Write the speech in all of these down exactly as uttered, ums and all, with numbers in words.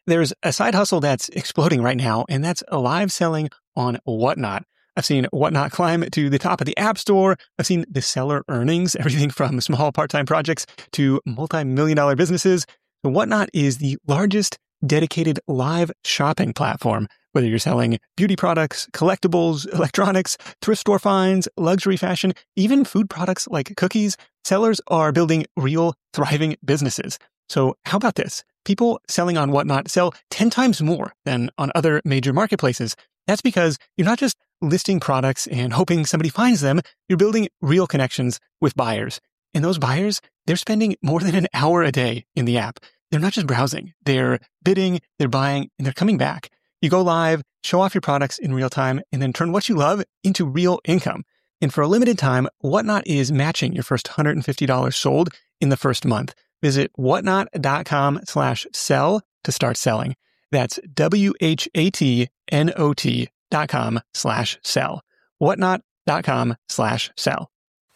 There's a side hustle that's exploding right now, and that's live selling on Whatnot. I've seen Whatnot climb to the top of the App Store. I've seen the seller earnings, everything from small part-time projects to multi-million dollar businesses. So Whatnot is the largest dedicated live shopping platform. Whether you're selling beauty products, collectibles, electronics, thrift store finds, luxury fashion, even food products like cookies, sellers are building real, thriving businesses. So how about this? People selling on Whatnot sell ten times more than on other major marketplaces. That's because you're not just listing products and hoping somebody finds them. You're building real connections with buyers. And those buyers, they're spending more than an hour a day in the app. They're not just browsing. They're bidding, they're buying, and they're coming back. You go live, show off your products in real time, and then turn what you love into real income. And for a limited time, Whatnot is matching your first one hundred fifty dollars sold in the first month. Visit whatnot.com slash sell to start selling. That's W-H-A-T-N-O-T dot com slash sell. Whatnot.com slash sell.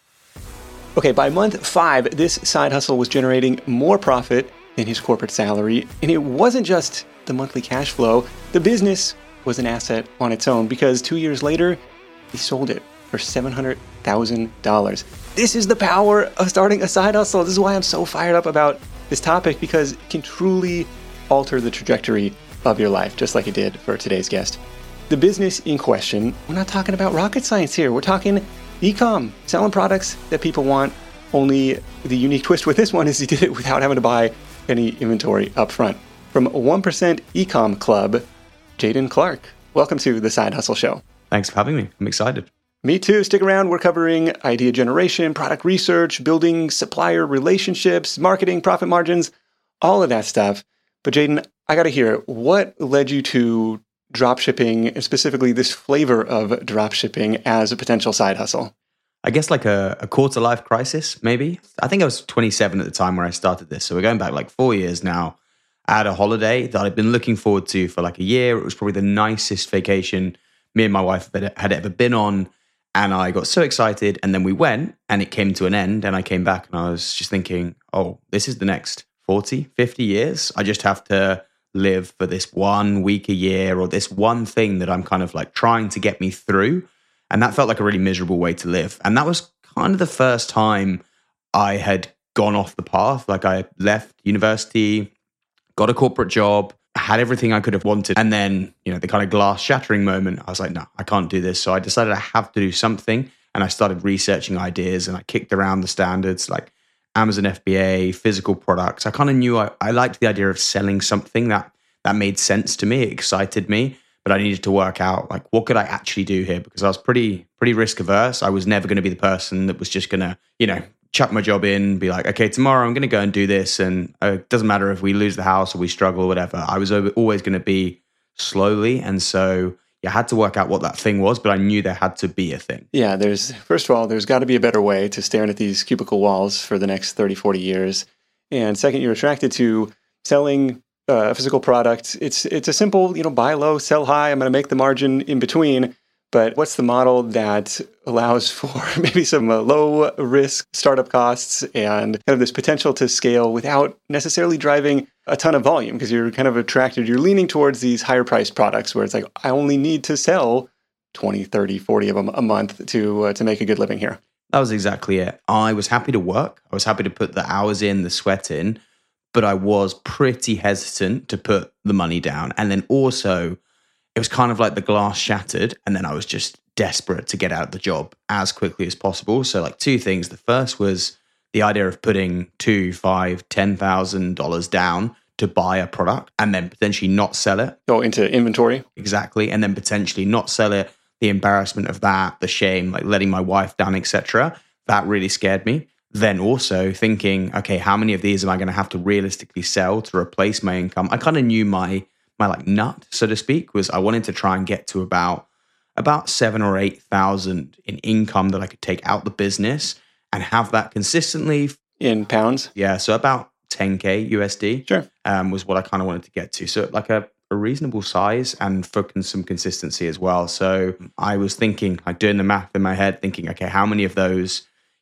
Okay, by month five, this side hustle was generating more profit than his corporate salary. And it wasn't just the monthly cash flow. The business was an asset on its own because two years later, he sold it for seven hundred thousand dollars. This is the power of starting a side hustle. This is why I'm so fired up about this topic, because it can truly alter the trajectory of your life, just like it did for today's guest. The business in question, we're not talking about rocket science here. We're talking e-com, selling products that people want. Only the unique twist with this one is he did it without having to buy any inventory up front. From one percent E-com Club, Jaden Clark. Welcome to the Side Hustle Show. Thanks for having me. I'm excited. Me too. Stick around. We're covering idea generation, product research, building supplier relationships, marketing, profit margins, all of that stuff. But Jaden, I got to hear, what led you to dropshipping, and specifically this flavor of dropshipping as a potential side hustle? I guess like a, a quarter life crisis, maybe. I think I was twenty-seven at the time where I started this. So we're going back like four years now. I had a holiday that I'd been looking forward to for like a year. It was probably the nicest vacation me and my wife had ever been on. And I got so excited. And then we went and it came to an end. And I came back and I was just thinking, oh, this is the next forty, fifty years. I just have to live for this one week a year or this one thing that I'm kind of like trying to get me through. And that felt like a really miserable way to live. And that was kind of the first time I had gone off the path. Like I left university, got a corporate job, had everything I could have wanted. And then, you know, the kind of glass shattering moment, I was like, no, I can't do this. So I decided I have to do something. And I started researching ideas and I kicked around the standards like Amazon F B A, physical products. I kind of knew I, I liked the idea of selling something that that made sense to me. It excited me. But I needed to work out like what could I actually do here, because I was pretty pretty risk averse. I was never going to be the person that was just going to, you know, chuck my job in, be like, okay, tomorrow I'm going to go and do this, and uh, it doesn't matter if we lose the house or we struggle or whatever. I was over, always going to be slowly, and so you had to work out what that thing was. But I knew there had to be a thing. Yeah, there's first of all, there's got to be a better way to staring at these cubicle walls for the next thirty, forty years, and second, you're attracted to selling a physical product. It's it's a simple, you know, buy low, sell high. I'm going to make the margin in between. But what's the model that allows for maybe some uh, low risk startup costs and kind of this potential to scale without necessarily driving a ton of volume? Because you're kind of attracted, you're leaning towards these higher priced products where it's like, I only need to sell twenty, thirty, forty of them a month to uh, to make a good living here. That was exactly it. I was happy to work. I was happy to put the hours in, the sweat in. But I was pretty hesitant to put the money down. And then also, it was kind of like the glass shattered. And then I was just desperate to get out of the job as quickly as possible. So like two things. The first was the idea of putting two, five, ten thousand dollars down to buy a product and then potentially not sell it. Go into inventory. Exactly. And then potentially not sell it. The embarrassment of that, the shame, like letting my wife down, et cetera. That really scared me. Then also thinking, okay, how many of these am I going to have to realistically sell to replace my income? I kind of knew my my like nut, so to speak, was I wanted to try and get to about about seven or eight thousand in income that I could take out the business and have that consistently in pounds. Yeah, so about ten K U S D. Sure, um, was what I kind of wanted to get to. So like a a reasonable size and for some consistency as well. So I was thinking, like doing the math in my head, thinking, okay, how many of those,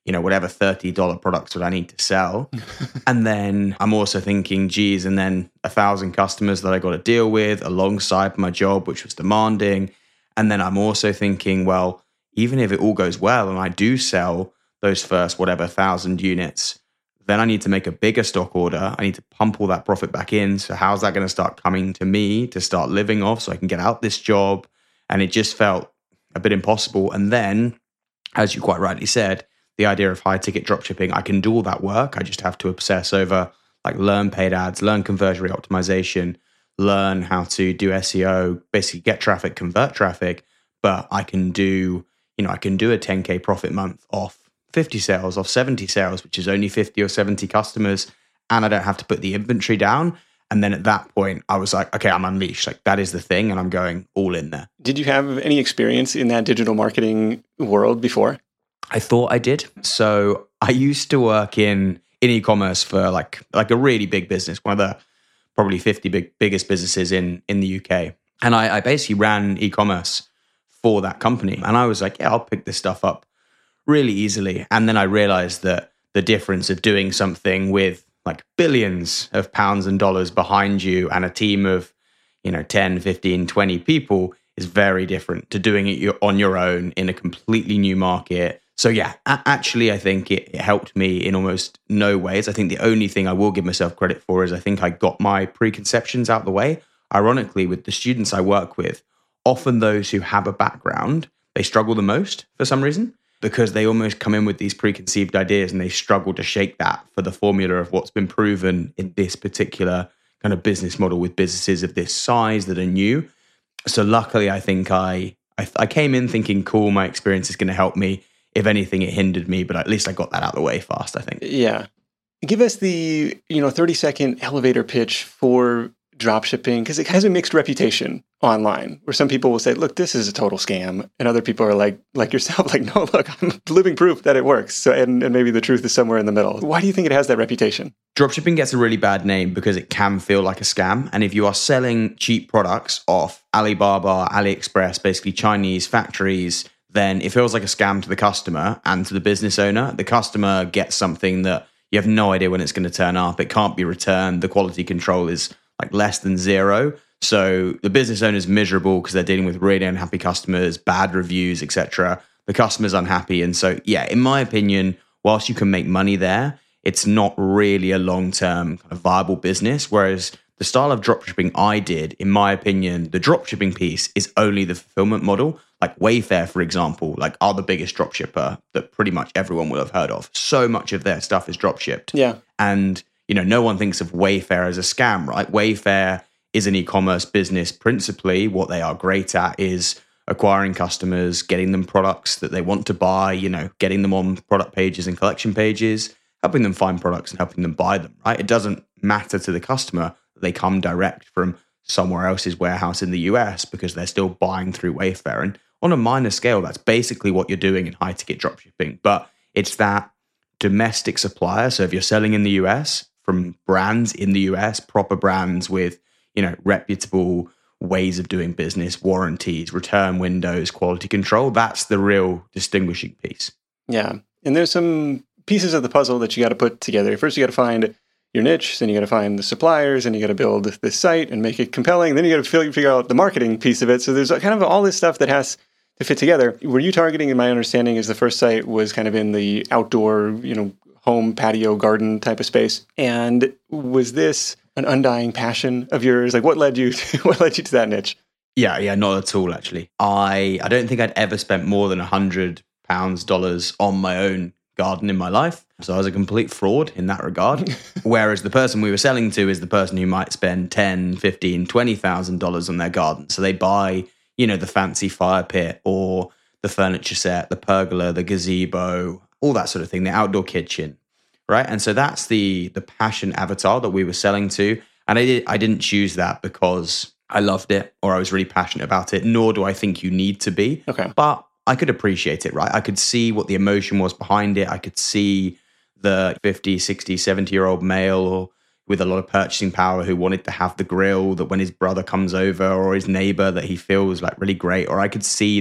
you know, whatever thirty dollars products that I need to sell. And then I'm also thinking, geez, and then a thousand customers that I got to deal with alongside my job, which was demanding. And then I'm also thinking, well, even if it all goes well and I do sell those first whatever thousand units, then I need to make a bigger stock order. I need to pump all that profit back in. So how's that going to start coming to me to start living off so I can get out this job? And it just felt a bit impossible. And then, as you quite rightly said, the idea of high ticket dropshipping, I can do all that work. I just have to obsess over like learn paid ads, learn conversion rate optimization, learn how to do S E O, basically get traffic, convert traffic. But I can do, you know, I can do a ten K profit month off fifty sales, off seventy sales, which is only fifty or seventy customers. And I don't have to put the inventory down. And then at that point, I was like, okay, I'm unleashed. Like that is the thing. And I'm going all in there. Did you have any experience in that digital marketing world before? I thought I did. So I used to work in, in e-commerce for like, like a really big business, one of the probably fifty big, biggest businesses in, in the U K. And I, I basically ran e-commerce for that company. And I was like, yeah, I'll pick this stuff up really easily. And then I realized that the difference of doing something with like billions of pounds and dollars behind you and a team of, you know, ten, fifteen, twenty people is very different to doing it on your own in a completely new market. So yeah, a- actually, I think it, it helped me in almost no ways. I think the only thing I will give myself credit for is I think I got my preconceptions out the way. Ironically, with the students I work with, often those who have a background, they struggle the most for some reason, because they almost come in with these preconceived ideas and they struggle to shake that for the formula of what's been proven in this particular kind of business model with businesses of this size that are new. So luckily, I think I I, I came in thinking, cool, my experience is going to help me. If anything, it hindered me, but at least I got that out of the way fast, I think. Yeah. Give us the, you know, thirty second elevator pitch for dropshipping, because it has a mixed reputation online where some people will say, look, this is a total scam. And other people are like, like yourself, like, no, look, I'm living proof that it works. So, and, and maybe the truth is somewhere in the middle. Why do you think it has that reputation? Dropshipping gets a really bad name because it can feel like a scam. And if you are selling cheap products off Alibaba, AliExpress, basically Chinese factories, then it feels like a scam to the customer and to the business owner. The customer gets something that you have no idea when it's going to turn up. It can't be returned. The quality control is like less than zero. So the business owner is miserable because they're dealing with really unhappy customers, bad reviews, et cetera. The customer's unhappy. And so, yeah, in my opinion, whilst you can make money there, it's not really a long-term kind of viable business. Whereas the style of dropshipping I did, in my opinion, the dropshipping piece is only the fulfillment model. Like Wayfair, for example, like are the biggest dropshipper that pretty much everyone will have heard of. So much of their stuff is dropshipped. Yeah. And, you know, no one thinks of Wayfair as a scam, right? Wayfair is an e-commerce business. Principally, what they are great at is acquiring customers, getting them products that they want to buy, you know, getting them on product pages and collection pages, helping them find products and helping them buy them, right? It doesn't matter to the customer that they come direct from somewhere else's warehouse in the U S because they're still buying through Wayfair. And on a minor scale, that's basically what you're doing in high ticket dropshipping. But it's that domestic supplier. So if you're selling in the U S from brands in the U S, proper brands with, you know, reputable ways of doing business, warranties, return windows, quality control, that's the real distinguishing piece. Yeah. And there's some pieces of the puzzle that you got to put together. First, you got to find your niche, then you got to find the suppliers, and you got to build this site and make it compelling. Then you got to figure out the marketing piece of it. So there's kind of all this stuff that has to fit together. Were you targeting, in my understanding, is the first site was kind of in the outdoor, you know, home, patio, garden type of space. And was this an undying passion of yours? Like what led you to, what led you to that niche? Yeah, yeah, not at all, actually. I, I don't think I'd ever spent more than one hundred pounds, dollars on my own garden in my life. So I was a complete fraud in that regard. Whereas the person we were selling to is the person who might spend ten, fifteen, twenty thousand dollars on their garden. So they buy, you know, the fancy fire pit or the furniture set, the pergola, the gazebo, all that sort of thing, the outdoor kitchen, right? And so that's the the passion avatar that we were selling to. And I did I didn't choose that because I loved it or I was really passionate about it, nor do I think you need to be. Okay. But I could appreciate it, right? I could see what the emotion was behind it. I could see the fifty, sixty, seventy-year-old male with a lot of purchasing power who wanted to have the grill that when his brother comes over or his neighbor that he feels like really great. Or I could see the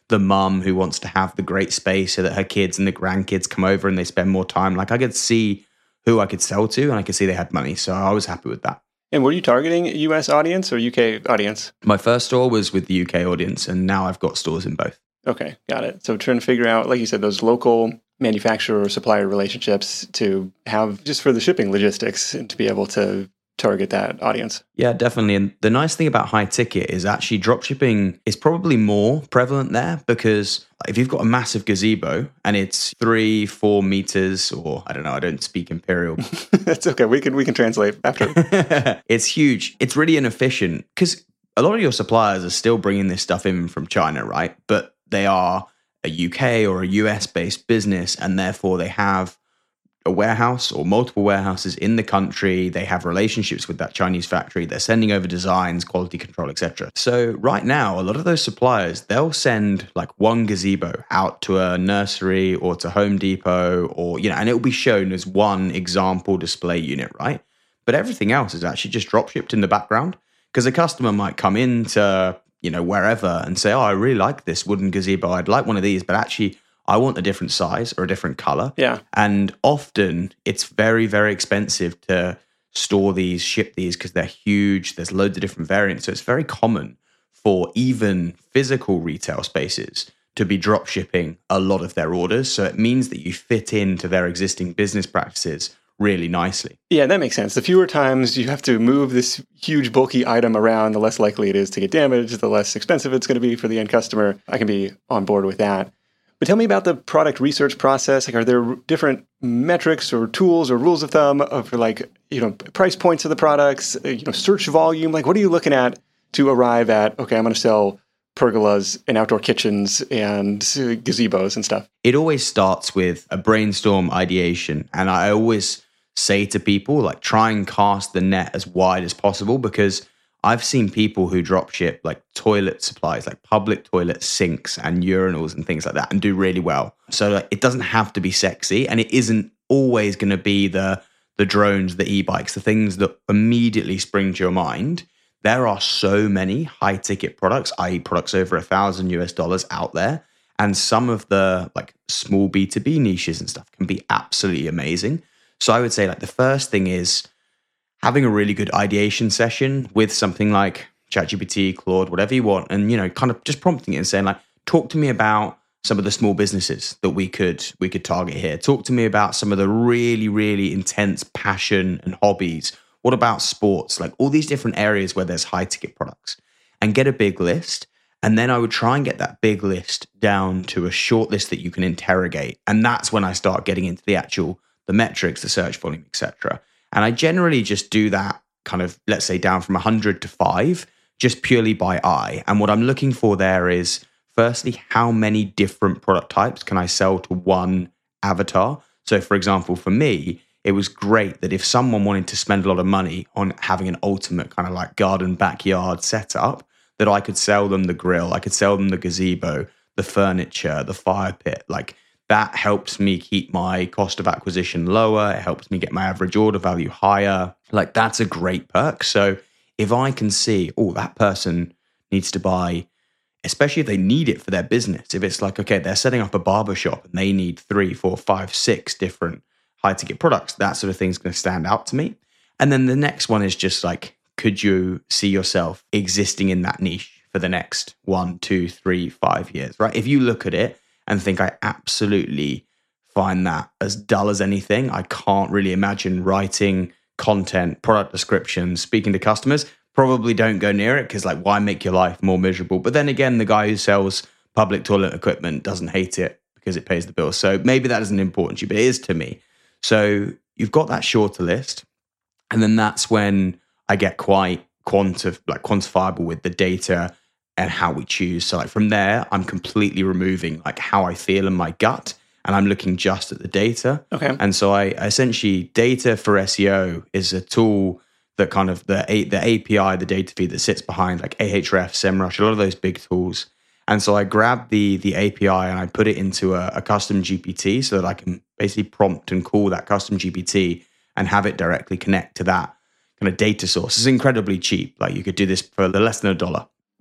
the mum who wants to have the great space so that her kids and the grandkids come over and they spend more time. Like I could see who I could sell to, and I could see they had money. So I was happy with that. And were you targeting a U S audience or U K audience? My first store was with the U K audience, and now I've got stores in both. Okay, got it. So trying to figure out, like you said, those local manufacturer or supplier relationships to have just for the shipping logistics and to be able to target that audience. Yeah, definitely. And the nice thing about high ticket is actually dropshipping is probably more prevalent there, because if you've got a massive gazebo and it's three, four meters, or I don't know, I don't speak imperial. That's okay. We can we can translate after. It's huge. It's really inefficient because a lot of your suppliers are still bringing this stuff in from China, right? But they are a U K or a U S based business, and therefore they have a warehouse or multiple warehouses in the country. They have relationships with that Chinese factory. They're sending over designs, quality control, et cetera. So right now, a lot of those suppliers, they'll send like one gazebo out to a nursery or to Home Depot, or, you know, and it will be shown as one example display unit, right? But everything else is actually just drop shipped in the background, because a customer might come into, you know, wherever and say, oh, I really like this wooden gazebo. I'd like one of these, but actually I want a different size or a different color. Yeah. And often it's very, very expensive to store these, ship these, because they're huge. There's loads of different variants. So it's very common for even physical retail spaces to be drop shipping a lot of their orders. So it means that you fit into their existing business practices really nicely. Yeah, that makes sense. The fewer times you have to move this huge bulky item around, the less likely it is to get damaged, the less expensive it's going to be for the end customer. I can be on board with that. But tell me about the product research process. Like, are there different metrics or tools or rules of thumb of like, you know, price points of the products, you know, search volume? Like, what are you looking at to arrive at, okay, I'm going to sell pergolas and outdoor kitchens and gazebos and stuff? It always starts with a brainstorm ideation. And I always say to people, like, try and cast the net as wide as possible, because I've seen people who drop ship like toilet supplies, like public toilet sinks and urinals and things like that, and do really well. So like, it doesn't have to be sexy, and it isn't always going to be the the drones, the e-bikes, the things that immediately spring to your mind. There are so many high ticket products, that is products over a thousand US dollars out there. And some of the like small B two B niches and stuff can be absolutely amazing. So I would say like the first thing is having a really good ideation session with something like ChatGPT, Claude, whatever you want, and, you know, kind of just prompting it and saying like, talk to me about some of the small businesses that we could we could target here. Talk to me about some of the really, really intense passion and hobbies. What about sports? Like all these different areas where there's high ticket products, and get a big list. And then I would try and get that big list down to a short list that you can interrogate. And that's when I start getting into the actual, the metrics, the search volume, et cetera. And I generally just do that kind of, let's say, down from one hundred to five, just purely by eye. And what I'm looking for there is, firstly, how many different product types can I sell to one avatar? So, for example, for me, it was great that if someone wanted to spend a lot of money on having an ultimate kind of like garden backyard setup, that I could sell them the grill, I could sell them the gazebo, the furniture, the fire pit, like that helps me keep my cost of acquisition lower. It helps me get my average order value higher. Like that's a great perk. So if I can see, oh, that person needs to buy, especially if they need it for their business. If it's like, okay, they're setting up a barbershop and they need three, four, five, six different high ticket products, that sort of thing is going to stand out to me. And then the next one is just like, could you see yourself existing in that niche for the next one, two, three, five years, right? If you look at it and think, I absolutely find that as dull as anything, I can't really imagine writing content, product descriptions, speaking to customers, probably don't go near it, because like, why make your life more miserable? But then again, the guy who sells public toilet equipment doesn't hate it because it pays the bills. So maybe that isn't important to you, but it is to me. So you've got that shorter list. And then that's when I get quite quantif- like quantifiable with the data and how we choose. So like from there, I'm completely removing like how I feel in my gut, and I'm looking just at the data. Okay. And so I essentially, data for S E O is a tool that kind of the the A P I, the data feed that sits behind like Ahrefs, SEMrush, a lot of those big tools. And so I grab the the A P I and I put it into a, a custom G P T so that I can basically prompt and call that custom G P T and have it directly connect to that kind of data source. It's incredibly cheap. Like you could do this for less than a dollar.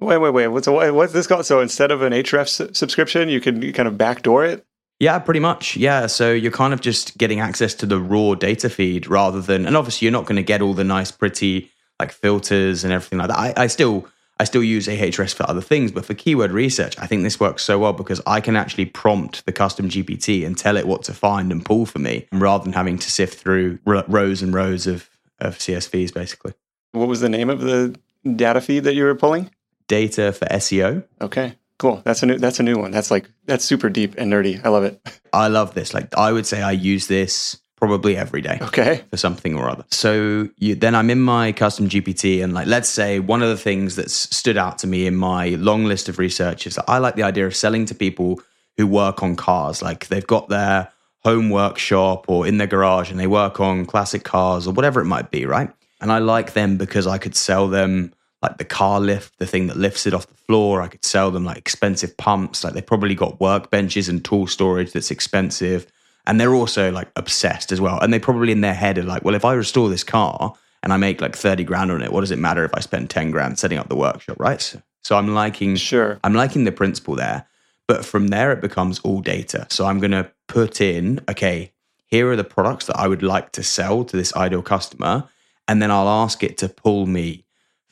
Wait, wait, wait. What's, what's this called? So instead of an Ahrefs subscription, you can kind of backdoor it? Yeah, pretty much. Yeah. So you're kind of just getting access to the raw data feed rather than, and obviously you're not going to get all the nice, pretty like filters and everything like that. I, I still, I still use Ahrefs for other things, but for keyword research, I think this works so well because I can actually prompt the custom G P T and tell it what to find and pull for me rather than having to sift through r- rows and rows of, of C S Vs, basically. What was the name of the data feed that you were pulling? Data for S E O. Okay, cool. That's a new, that's a new one. That's like, that's super deep and nerdy. I love it. I love this. Like, I would say I use this probably every day. Okay. For something or other. So you, then I'm in my custom G P T, and like, let's say one of the things that's stood out to me in my long list of research is that I like the idea of selling to people who work on cars. Like they've got their home workshop or in their garage and they work on classic cars or whatever it might be, right? And I like them because I could sell them like the car lift, the thing that lifts it off the floor. I could sell them like expensive pumps. Like they've probably got workbenches and tool storage that's expensive. And they're also like obsessed as well. And they probably in their head are like, well, if I restore this car and I make like thirty grand on it, what does it matter if I spend ten grand setting up the workshop, right? So, so I'm liking, sure. I'm liking the principle there. But from there, it becomes all data. So I'm going to put in, okay, here are the products that I would like to sell to this ideal customer. And then I'll ask it to pull me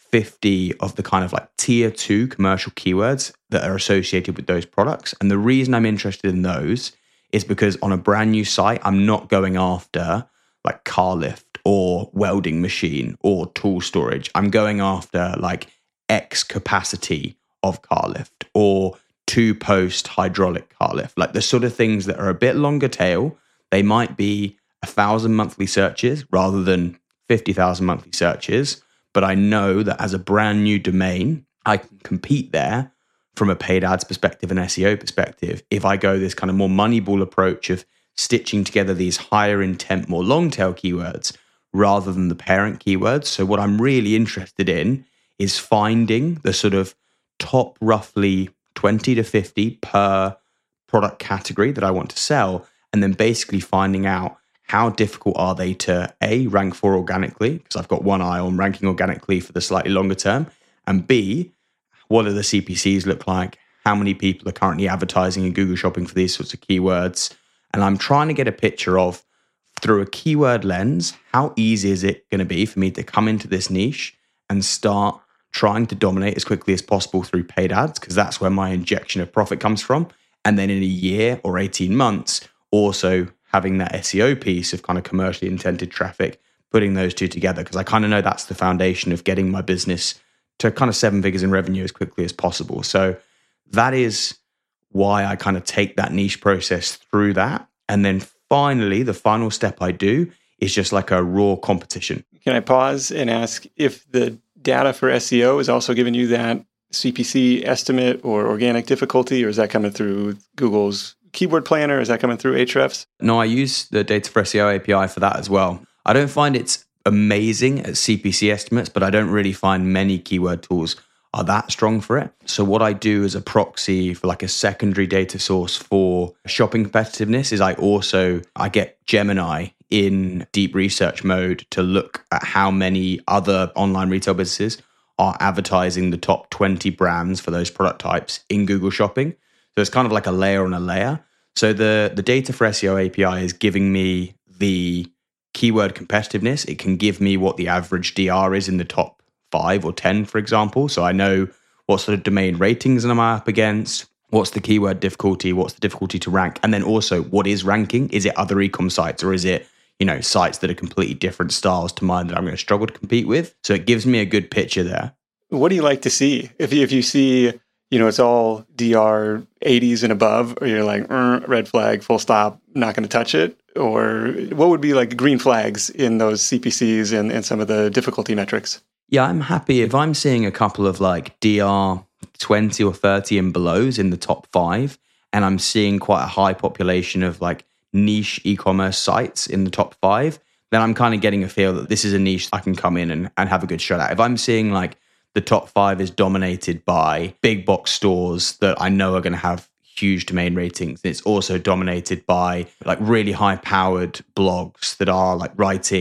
fifty of the kind of like tier two commercial keywords that are associated with those products. And the reason I'm interested in those is because on a brand new site, I'm not going after like car lift or welding machine or tool storage. I'm going after like X capacity of car lift or two post hydraulic car lift, like the sort of things that are a bit longer tail. They might be a thousand monthly searches rather than fifty thousand monthly searches. But I know that as a brand new domain, I can compete there from a paid ads perspective and S E O perspective. If I go this kind of more Moneyball approach of stitching together these higher intent, more long tail keywords rather than the parent keywords. So what I'm really interested in is finding the sort of top roughly twenty to fifty per product category that I want to sell. And then basically finding out how difficult are they to A, rank for organically, because I've got one eye on ranking organically for the slightly longer term, and B, what do the C P Cs look like? How many people are currently advertising in Google Shopping for these sorts of keywords? And I'm trying to get a picture of, through a keyword lens, how easy is it going to be for me to come into this niche and start trying to dominate as quickly as possible through paid ads, because that's where my injection of profit comes from. And then in a year or eighteen months, also having that S E O piece of kind of commercially intended traffic, putting those two together, because I kind of know that's the foundation of getting my business to kind of seven figures in revenue as quickly as possible. So that is why I kind of take that niche process through that. And then finally, the final step I do is just like a raw competition. Can I pause and ask if the data for S E O is also giving you that C P C estimate or organic difficulty, or is that coming through Google's keyword planner? Is that coming through Ahrefs? No, I use the Data for S E O A P I for that as well. I don't find it's amazing at C P C estimates, but I don't really find many keyword tools are that strong for it. So what I do as a proxy for like a secondary data source for shopping competitiveness is I also, I get Gemini in deep research mode to look at how many other online retail businesses are advertising the top twenty brands for those product types in Google Shopping. So it's kind of like a layer on a layer. So the, the Data for S E O A P I is giving me the keyword competitiveness. It can give me what the average D R is in the top five or ten, for example. So I know what sort of domain ratings am I up against, what's the keyword difficulty, what's the difficulty to rank, and then also what is ranking? Is it other e-com sites, or is it, you know, sites that are completely different styles to mine that I'm going to struggle to compete with? So it gives me a good picture there. What do you like to see? If you, if you see, you know, it's all D R eighties and above, or you're like, uh, red flag, full stop, not going to touch it? Or what would be like green flags in those C P Cs and, and some of the difficulty metrics? Yeah, I'm happy if I'm seeing a couple of like D R twenty or thirty and belows in the top five, and I'm seeing quite a high population of like niche e-commerce sites in the top five, then I'm kind of getting a feel that this is a niche I can come in and, and have a good shot at. If I'm seeing like the top five is dominated by big box stores that I know are going to have huge domain ratings, it's also dominated by like really high powered blogs that are like writing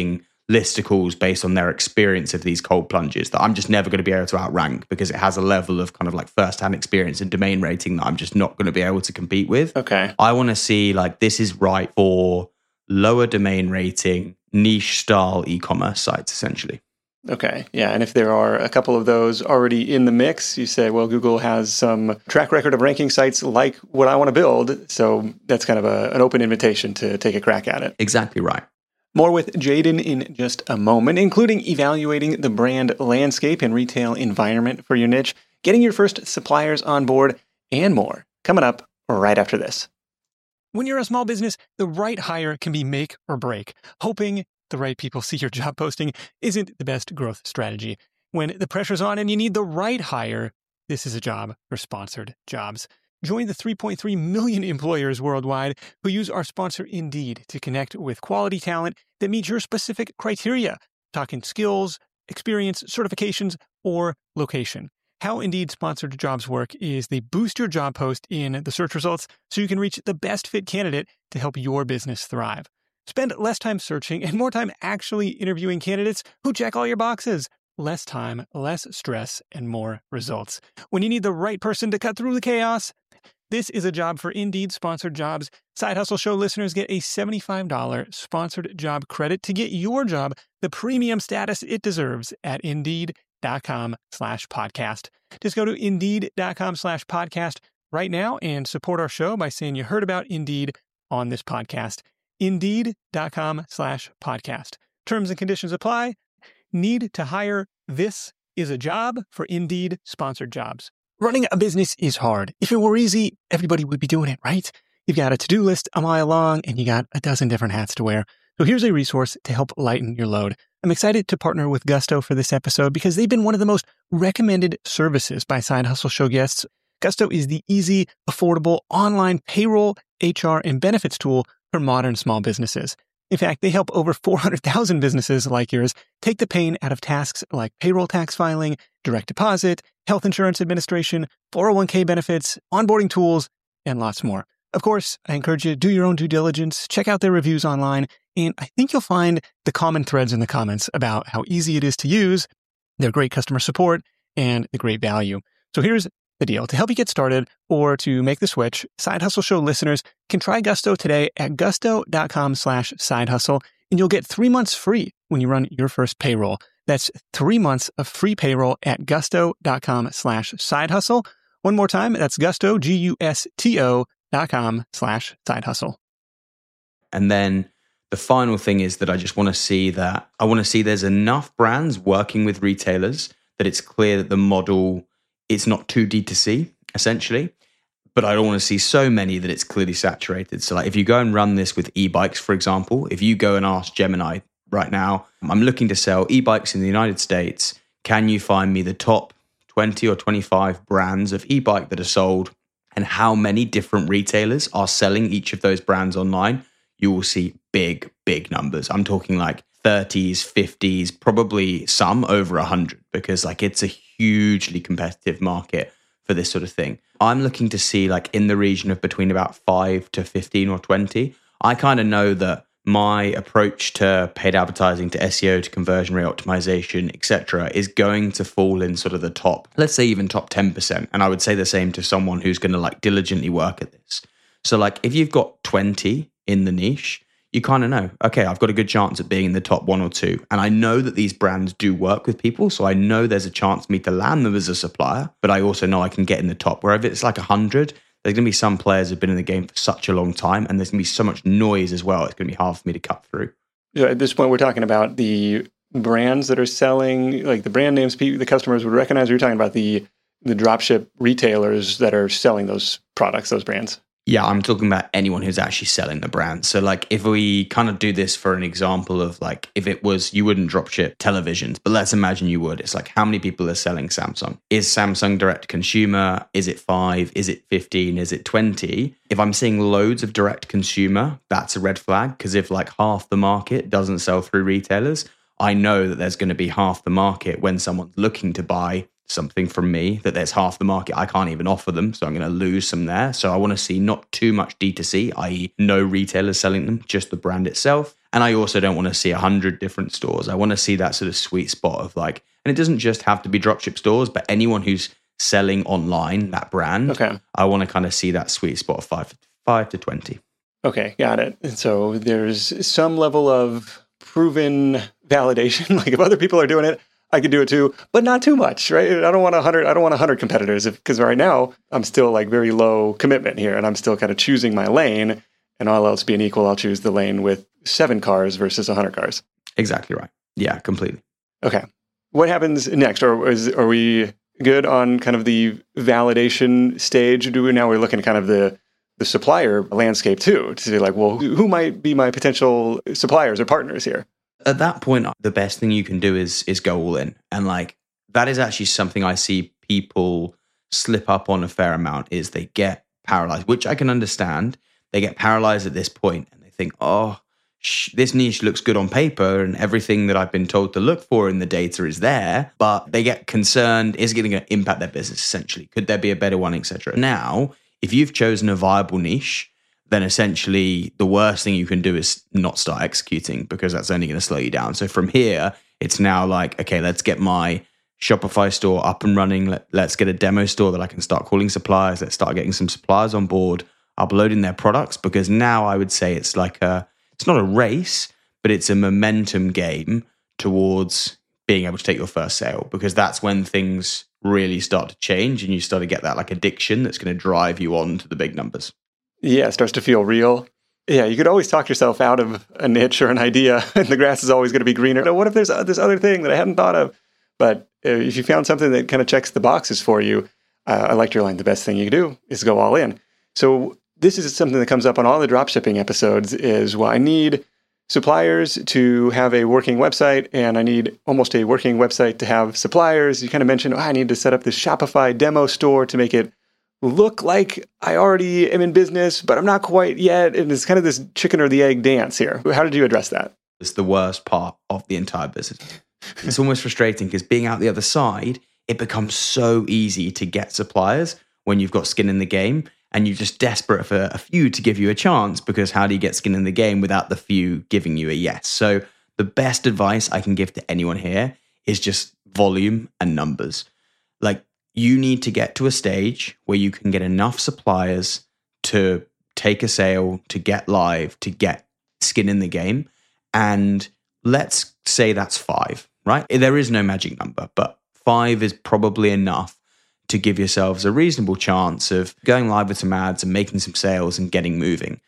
listicles based on their experience of these cold plunges that I'm just never going to be able to outrank because it has a level of kind of like first-hand experience and domain rating that I'm just not going to be able to compete with. Okay. I want to see like this is right for lower domain rating, niche style e-commerce sites, essentially. Okay. Yeah. And if there are a couple of those already in the mix, you say, well, Google has some track record of ranking sites like what I want to build. So that's kind of a, an open invitation to take a crack at it. Exactly right. More with Jayden in just a moment, including evaluating the brand landscape and retail environment for your niche, getting your first suppliers on board, and more. Coming up right after this. When you're a small business, the right hire can be make or break. Hoping the right people see your job posting isn't the best growth strategy. When the pressure's on and you need the right hire, this is a job for Sponsored Jobs. Join the three point three million employers worldwide who use our sponsor Indeed to connect with quality talent that meets your specific criteria, talking skills, experience, certifications, or location. How Indeed Sponsored Jobs work is they boost your job post in the search results so you can reach the best fit candidate to help your business thrive. Spend less time searching and more time actually interviewing candidates who check all your boxes. Less time, less stress, and more results. When you need the right person to cut through the chaos, this is a job for Indeed Sponsored Jobs. Side Hustle Show listeners get a seventy-five dollars sponsored job credit to get your job the premium status it deserves at Indeed.com slash podcast. Just go to Indeed.com slash podcast right now and support our show by saying you heard about Indeed on this podcast. Indeed.com slash podcast. Terms and conditions apply. Need to hire? This is a job for Indeed Sponsored Jobs. Running a business is hard. If it were easy, everybody would be doing it, right? You've got a to-do list a mile long and you got a dozen different hats to wear. So here's a resource to help lighten your load. I'm excited to partner with Gusto for this episode because they've been one of the most recommended services by Side Hustle Show guests. Gusto is the easy, affordable online payroll, H R, and benefits tool for modern small businesses. In fact, they help over four hundred thousand businesses like yours take the pain out of tasks like payroll tax filing, direct deposit, health insurance administration, four oh one k benefits, onboarding tools, and lots more. Of course, I encourage you to do your own due diligence, check out their reviews online, and I think you'll find the common threads in the comments about how easy it is to use, their great customer support, and the great value. So here's the deal. To help you get started or to make the switch, Side Hustle Show listeners can try Gusto today at gusto.com slash side hustle, and you'll get three months free when you run your first payroll. That's three months of free payroll at gusto.com slash side hustle. One more time, that's gusto, G U S T O dot com slash side hustle. And then the final thing is that I just want to see that I want to see there's enough brands working with retailers that it's clear that the model it's not too D two C, essentially, but I don't want to see so many that it's clearly saturated. So like if you go and run this with e-bikes, for example, if you go and ask Gemini right now, I'm looking to sell e-bikes in the United States. Can you find me the top twenty or twenty-five brands of e-bike that are sold and how many different retailers are selling each of those brands online? You will see big, big numbers. I'm talking like thirties, fifties, probably some over one hundred because like it's a hugely competitive market for this sort of thing. I'm looking to see like in the region of between about five to fifteen or twenty. I kind of know that my approach to paid advertising, to S E O, to conversion rate optimization, et cetera, is going to fall in sort of the top, let's say even top ten percent. And I would say the same to someone who's going to like diligently work at this. So like if you've got twenty in the niche, you kind of know, okay, I've got a good chance at being in the top one or two. And I know that these brands do work with people. So I know there's a chance for me to land them as a supplier, but I also know I can get in the top. Where if it's like one hundred, there's going to be some players who've been in the game for such a long time and there's going to be so much noise as well. It's going to be hard for me to cut through. Yeah, at this point, we're talking about the brands that are selling, like the brand names the customers would recognize. You're talking about the, the dropship retailers that are selling those products, those brands. Yeah, I'm talking about anyone who's actually selling the brand. So like if we kind of do this for an example of like, if it was, you wouldn't drop ship televisions, but let's imagine you would. It's like, how many people are selling Samsung? Is Samsung direct consumer? Is it five? Is it fifteen? Is it twenty? If I'm seeing loads of direct consumer, that's a red flag. Because if like half the market doesn't sell through retailers, I know that there's going to be half the market when someone's looking to buy something from me, that there's half the market I can't even offer them, so I'm going to lose some there. So I want to see not too much D two C, that is no retailers selling them, just the brand itself. And I also don't want to see a hundred different stores. I want to see that sort of sweet spot of like, and it doesn't just have to be dropship stores, but anyone who's selling online, that brand, Okay. I want to kind of see that sweet spot of five, five to twenty. Okay, got it. And so there's some level of proven validation. Like if other people are doing it, I could do it too, but not too much, right? I don't want a hundred. I don't want a hundred competitors because right now I'm still like very low commitment here, and I'm still kind of choosing my lane. And all else being equal, I'll choose the lane with seven cars versus a hundred cars. Exactly right. Yeah, completely. Okay, what happens next? Or is are we good on kind of the validation stage? Do we now we're looking at kind of the the supplier landscape too to see like, well, who, who might be my potential suppliers or partners here? At that point, the best thing you can do is is go all in. And like that is actually something I see people slip up on a fair amount is they get paralyzed, which I can understand. They get paralyzed at this point and they think, oh, sh- this niche looks good on paper and everything that I've been told to look for in the data is there, but they get concerned, is it going to impact their business essentially? Could there be a better one, et cetera? Now, if you've chosen a viable niche, then essentially the worst thing you can do is not start executing because that's only going to slow you down. So from here, it's now like, okay, let's get my Shopify store up and running. Let, let's get a demo store that I can start calling suppliers. Let's start getting some suppliers on board, uploading their products, because now I would say it's like a, it's not a race, but it's a momentum game towards being able to take your first sale, because that's when things really start to change and you start to get that like addiction that's going to drive you on to the big numbers. Yeah, it starts to feel real. Yeah, you could always talk yourself out of a niche or an idea, and the grass is always going to be greener. So what if there's this other thing that I hadn't thought of? But if you found something that kind of checks the boxes for you, uh, I liked your line, the best thing you can do is go all in. So this is something that comes up on all the dropshipping episodes is, well, I need suppliers to have a working website, and I need almost a working website to have suppliers. You kind of mentioned, oh, I need to set up this Shopify demo store to make it look like I already am in business, but I'm not quite yet. And it's kind of this chicken or the egg dance here. How did you address that? It's the worst part of the entire business. It's almost frustrating because being out the other side, it becomes so easy to get suppliers when you've got skin in the game and you're just desperate for a few to give you a chance, because how do you get skin in the game without the few giving you a yes? So the best advice I can give to anyone here is just volume and numbers. Like, you need to get to a stage where you can get enough suppliers to take a sale, to get live, to get skin in the game. And let's say that's five, right? There is no magic number, but five is probably enough to give yourselves a reasonable chance of going live with some ads and making some sales and getting moving.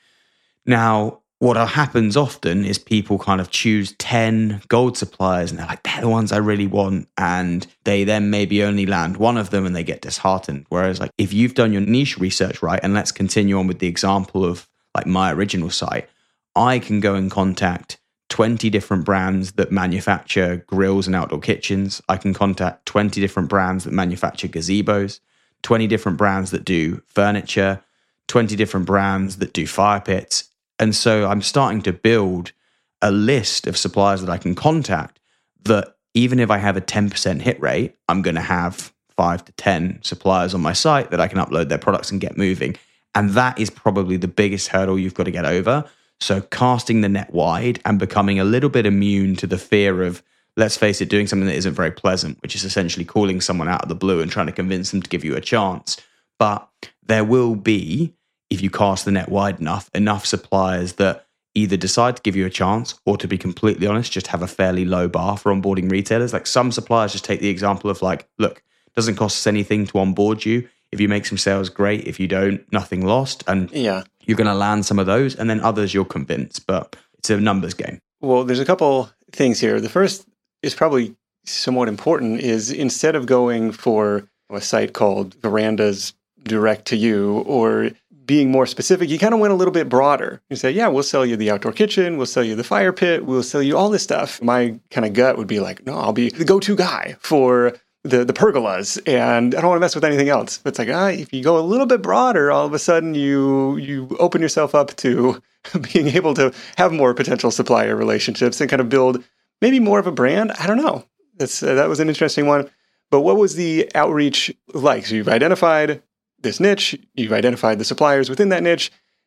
Now, what happens often is people kind of choose ten gold suppliers and they're like, they're the ones I really want. And they then maybe only land one of them and they get disheartened. Whereas like if you've done your niche research right, and let's continue on with the example of like my original site, I can go and contact twenty different brands that manufacture grills and outdoor kitchens. I can contact twenty different brands that manufacture gazebos, twenty different brands that do furniture, twenty different brands that do fire pits. And so I'm starting to build a list of suppliers that I can contact that even if I have a ten percent hit rate, I'm going to have five to ten suppliers on my site that I can upload their products and get moving. And that is probably the biggest hurdle you've got to get over. So casting the net wide and becoming a little bit immune to the fear of, let's face it, doing something that isn't very pleasant, which is essentially calling someone out of the blue and trying to convince them to give you a chance. But there will be, if you cast the net wide enough, enough suppliers that either decide to give you a chance or, to be completely honest, just have a fairly low bar for onboarding retailers. Like some suppliers just take the example of like, look, it doesn't cost us anything to onboard you. If you make some sales, great. If you don't, nothing lost. And yeah, you're going to land some of those. And then others you're convinced, but it's a numbers game. Well, there's a couple things here. The first is probably somewhat important is instead of going for a site called Verandas Direct to You or being more specific, you kind of went a little bit broader. You say, yeah, we'll sell you the outdoor kitchen, we'll sell you the fire pit, we'll sell you all this stuff. My kind of gut would be like, no, I'll be the go-to guy for the, the pergolas, and I don't want to mess with anything else. But it's like, ah, if you go a little bit broader, all of a sudden you you open yourself up to being able to have more potential supplier relationships and kind of build maybe more of a brand. I don't know. That's uh, that was an interesting one. But what was the outreach like? So you've identified this niche, you've identified the suppliers within that niche,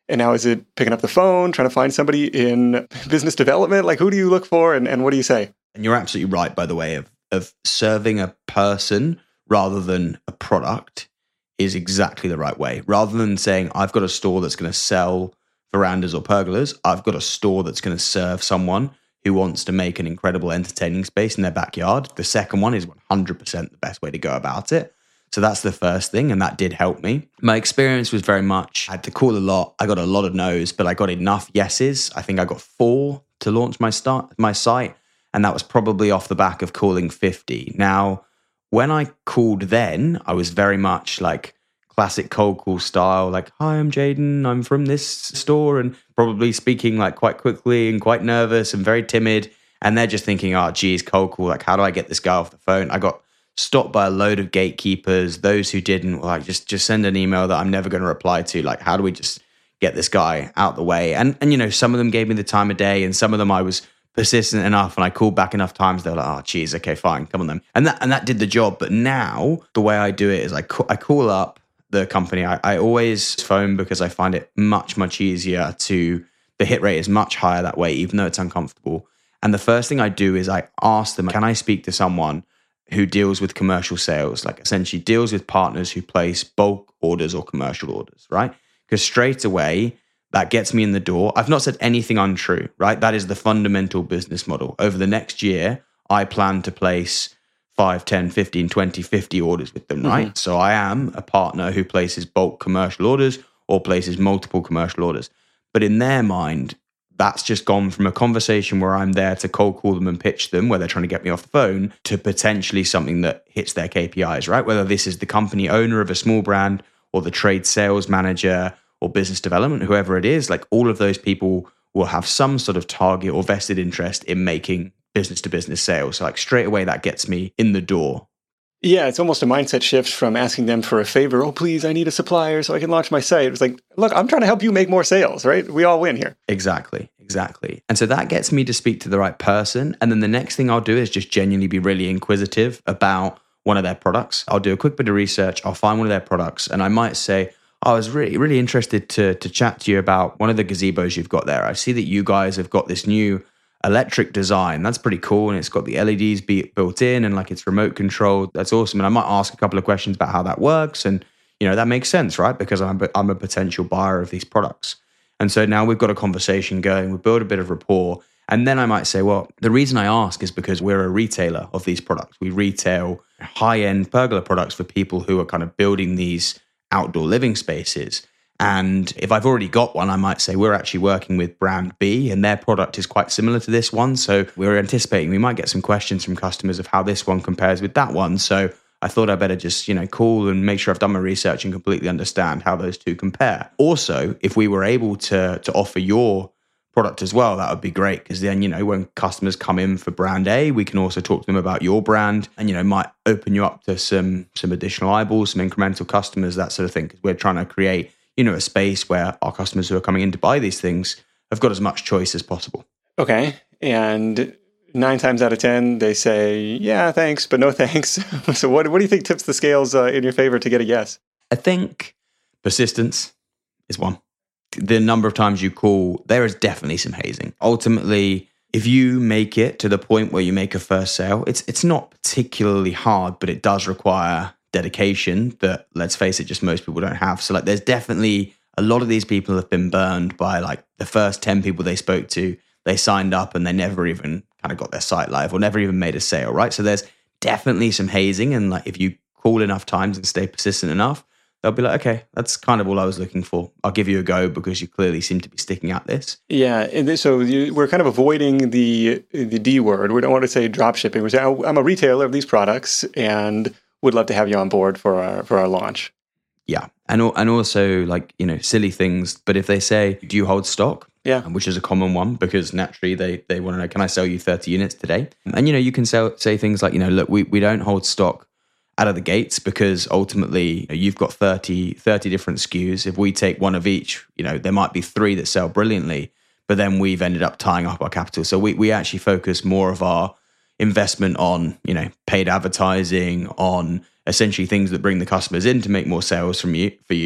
And now is it picking up the phone, trying to find somebody in business development? Like, who do you look for and, and what do you say? And you're absolutely right, by the way, of, of serving a person rather than a product is exactly the right way. Rather than saying, I've got a store that's going to sell verandas or pergolas, I've got a store that's going to serve someone who wants to make an incredible entertaining space in their backyard. The second one is one hundred percent the best way to go about it. So that's the first thing, and that did help me. My experience was very much, I had to call a lot. I got a lot of no's, but I got enough yeses. I think I got four to launch my start my site, and that was probably off the back of calling fifty. Now, when I called then, I was very much like classic cold call style, like, hi, I'm Jaden, I'm from this store, and probably speaking like quite quickly and quite nervous and very timid. And they're just thinking, oh, geez, cold call. Like, how do I get this guy off the phone? I got stopped by a load of gatekeepers. Those who didn't were like, just, just send an email that I'm never going to reply to. Like, how do we just get this guy out the way? And, and, you know, some of them gave me the time of day, and some of them I was persistent enough and I called back enough times. They were like, oh, geez, okay, fine, come on then. And that, and that did the job. But now the way I do it is I call, I call up the company. I, I always phone because I find it much, much easier to, the hit rate is much higher that way, even though it's uncomfortable. And the first thing I do is I ask them, can I speak to someone who deals with commercial sales, like essentially deals with partners who place bulk orders or commercial orders, right? Because straight away, that gets me in the door. I've not said anything untrue, right? That is the fundamental business model. Over the next year, I plan to place five, ten, fifteen, twenty, fifty orders with them, right? Mm-hmm. So I am a partner who places bulk commercial orders or places multiple commercial orders. But in their mind, that's just gone from a conversation where I'm there to cold call them and pitch them, where they're trying to get me off the phone, to potentially something that hits their K P Is, right? Whether this is the company owner of a small brand or the trade sales manager or business development, whoever it is, like all of those people will have some sort of target or vested interest in making business to business sales. So like straight away, that gets me in the door. Yeah, it's almost a mindset shift from asking them for a favor. Oh, please, I need a supplier so I can launch my site. It was like, look, I'm trying to help you make more sales, right? We all win here. Exactly, exactly. And so that gets me to speak to the right person. And then the next thing I'll do is just genuinely be really inquisitive about one of their products. I'll do a quick bit of research. I'll find one of their products. And I might say, I was really, really interested to, to chat to you about one of the gazebos you've got there. I see that you guys have got this new electric design. That's pretty cool. And it's got the L E Ds be, built in and like it's remote controlled. That's awesome. And I might ask a couple of questions about how that works. And, you know, that makes sense, right? Because I'm a, I'm a potential buyer of these products. And so now we've got a conversation going, we build a bit of rapport. And then I might say, well, the reason I ask is because we're a retailer of these products. We retail high-end pergola products for people who are kind of building these outdoor living spaces. And if I've already got one, I might say we're actually working with brand B and their product is quite similar to this one. So we're anticipating we might get some questions from customers of how this one compares with that one. So I thought I better just, you know, call and make sure I've done my research and completely understand how those two compare. Also, if we were able to, to offer your product as well, that would be great. Because then, you know, when customers come in for brand A, we can also talk to them about your brand and, you know, might open you up to some, some additional eyeballs, some incremental customers, that sort of thing. Because we're trying to create, you know, a space where our customers who are coming in to buy these things have got as much choice as possible. Okay. And nine times out of ten, they say, yeah, thanks, but no thanks. So what, what do you think tips the scales uh, in your favor to get a yes? I think persistence is one. The number of times you call, there is definitely some hazing. Ultimately, if you make it to the point where you make a first sale, it's it's not particularly hard, but it does require dedication that, let's face it, just most people don't have. So like there's definitely a lot of these people have been burned by like the first ten people they spoke to, they signed up and they never even kind of got their site live or never even made a sale, right? So there's definitely some hazing. And like if you call enough times and stay persistent enough, they'll be like, okay, that's kind of all I was looking for. I'll give you a go because you clearly seem to be sticking at this. Yeah. And this, so you, we're kind of avoiding the the D word. We don't want to say drop shipping. We're saying, I'm a retailer of these products and would love to have you on board for our for our launch. Yeah. And and also like, you know, silly things. But if they say, do you hold stock? Yeah. Which is a common one because naturally they, they want to know, can I sell you thirty units today? And, you know, you can sell, say things like, you know, look, we, we don't hold stock out of the gates because ultimately you know, you've got thirty, thirty different S K Us. If we take one of each, you know, there might be three that sell brilliantly, but then we've ended up tying up our capital. So we, we actually focus more of our investment on, you know, paid advertising, on essentially things that bring the customers in to make more sales from you for you.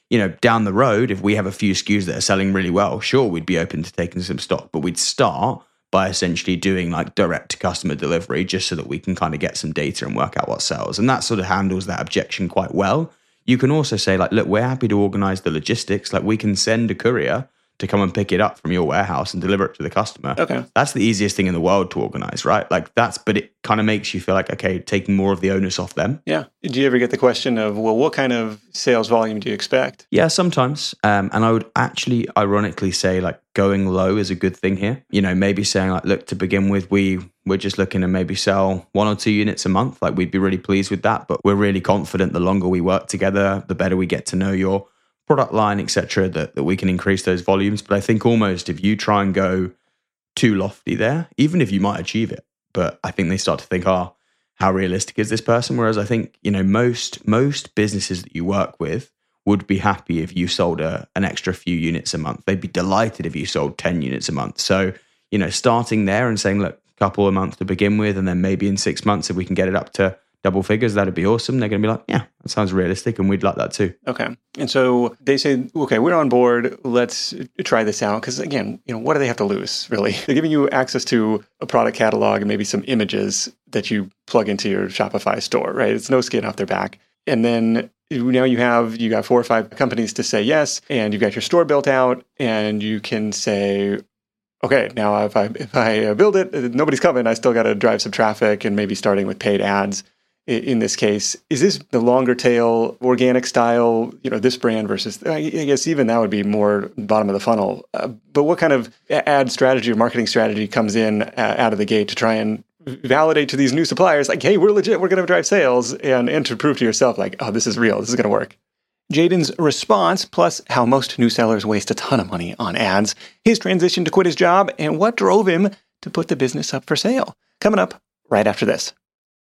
you know, down the road, if we have a few S K Us that are selling really well, sure, we'd be open to taking some stock, but we'd start by essentially doing like direct to customer delivery just so that we can kind of get some data and work out what sells. And that sort of handles that objection quite well. You can also say like, look, we're happy to organize the logistics. Like we can send a courier to come and pick it up from your warehouse and deliver it to the customer. Okay. That's the easiest thing in the world to organize, right? Like that's, but it kind of makes you feel like, okay, taking more of the onus off them. Yeah. Do you ever get the question of, well, what kind of sales volume do you expect? Yeah, sometimes. Um, and I would actually ironically say like going low is a good thing here. You know, maybe saying like, look, to begin with, we, we're just looking to maybe sell one or two units a month. Like we'd be really pleased with that, but we're really confident the longer we work together, the better we get to know your product line, et cetera, that, that we can increase those volumes. But I think almost if you try and go too lofty there, even if you might achieve it, but I think they start to think, oh, how realistic is this person? Whereas I think, you know, most most businesses that you work with would be happy if you sold a, an extra few units a month. They'd be delighted if you sold ten units a month. So, you know, starting there and saying, look, a couple of months to begin with, and then maybe in six months, if we can get it up to double figures, that'd be awesome. They're going to be like, yeah, that sounds realistic, and we'd like that too. Okay. And so they say, okay, we're on board. Let's try this out. Because again, you know, what do they have to lose, really? They're giving you access to a product catalog and maybe some images that you plug into your Shopify store, right? It's no skin off their back. And then now you have, you got four or five companies to say yes, and you've got your store built out, and you can say, okay, now if I if I build it, nobody's coming. I still got to drive some traffic, and maybe starting with paid ads. In this case, is this the longer tail, organic style, you know, this brand versus, I guess even that would be more bottom of the funnel. Uh, but what kind of ad strategy or marketing strategy comes in uh, out of the gate to try and validate to these new suppliers, like, hey, we're legit, we're going to drive sales, and, and to prove to yourself, like, oh, this is real, this is going to work. Jaden's response, plus how most new sellers waste a ton of money on ads, his transition to quit his job, and what drove him to put the business up for sale. Coming up right after this.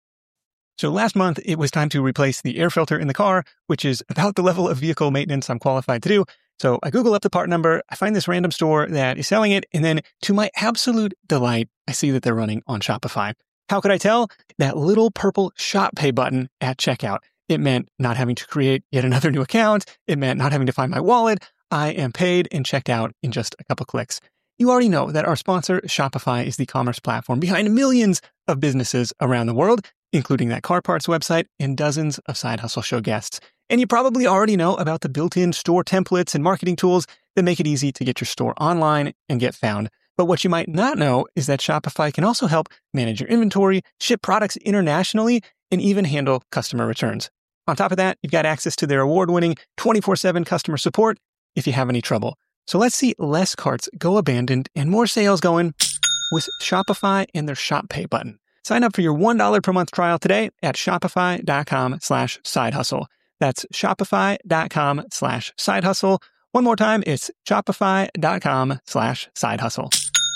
So last month, it was time to replace the air filter in the car, which is about the level of vehicle maintenance I'm qualified to do. So I Google up the part number, I find this random store that is selling it, and then to my absolute delight, I see that they're running on Shopify. How could I tell? That little purple Shop Pay button at checkout. It meant not having to create yet another new account. It meant not having to find my wallet. I am paid and checked out in just a couple clicks. You already know that our sponsor, Shopify, is the commerce platform behind millions of businesses around the world, including that car parts website and dozens of Side Hustle Show guests. And you probably already know about the built-in store templates and marketing tools that make it easy to get your store online and get found. But what you might not know is that Shopify can also help manage your inventory, ship products internationally, and even handle customer returns. On top of that, you've got access to their award-winning twenty-four seven customer support if you have any trouble. So let's see less carts go abandoned and more sales going with Shopify and their Shop Pay button. Sign up for your one dollar per month trial today at shopify.com slash side hustle. That's shopify.com slash side hustle. One more time, it's shopify.com slash side hustle.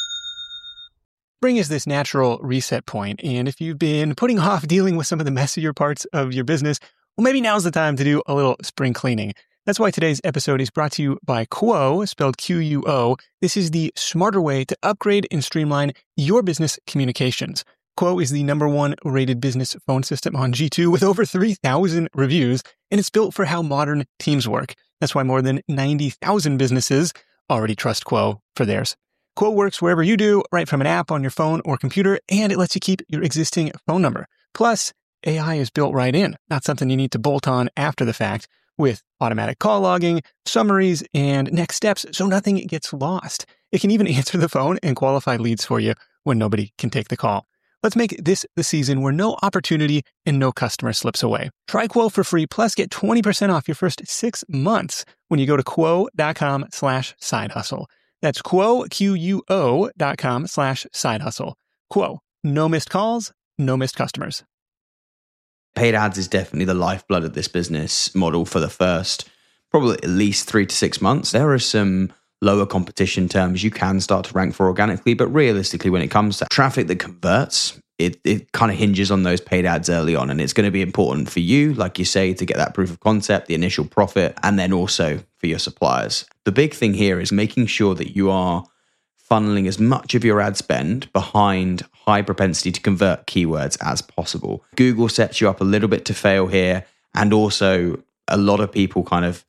Spring is this natural reset point, and if you've been putting off dealing with some of the messier parts of your business, well, maybe now's the time to do a little spring cleaning. That's why today's episode is brought to you by Quo, spelled Q U O. This is the smarter way to upgrade and streamline your business communications. Quo is the number one rated business phone system on G two with over three thousand reviews, and it's built for how modern teams work. That's why more than ninety thousand businesses already trust Quo for theirs. Quo works wherever you do, right from an app on your phone or computer, and it lets you keep your existing phone number. Plus, A I is built right in, not something you need to bolt on after the fact, with automatic call logging, summaries, and next steps so nothing gets lost. It can even answer the phone and qualify leads for you when nobody can take the call. Let's make this the season where no opportunity and no customer slips away. Try Quo for free, plus get twenty percent off your first six months when you go to quo.com slash side hustle. That's Quo, Q-U-O dot com slash side hustle. Quo, no missed calls, no missed customers. Paid ads is definitely the lifeblood of this business model for the first probably at least three to six months. There are some lower competition terms you can start to rank for organically, but realistically, when it comes to traffic that converts, it, it kind of hinges on those paid ads early on. And it's going to be important for you, like you say, to get that proof of concept, the initial profit, and then also for your suppliers. The big thing here is making sure that you are funneling as much of your ad spend behind high propensity to convert keywords as possible. Google sets you up a little bit to fail here, and also a lot of people kind of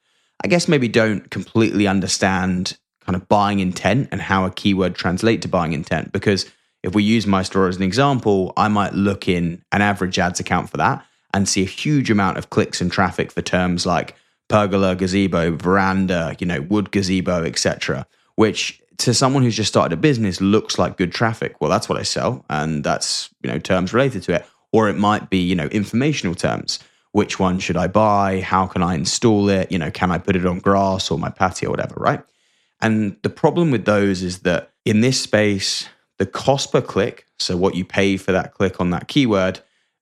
I guess maybe don't completely understand kind of buying intent and how a keyword translate to buying intent. Because if we use My Store as an example, I might look in an average ads account for that and see a huge amount of clicks and traffic for terms like pergola, gazebo, veranda, you know, wood gazebo, et cetera, which to someone who's just started a business looks like good traffic. Well, that's what I sell, and that's, you know, terms related to it. Or it might be, you know, informational terms. Which one should I buy? How can I install it? You know, can I put it on grass or my patio or whatever, right? And the problem with those is that in this space, the cost per click, so what you pay for that click on that keyword,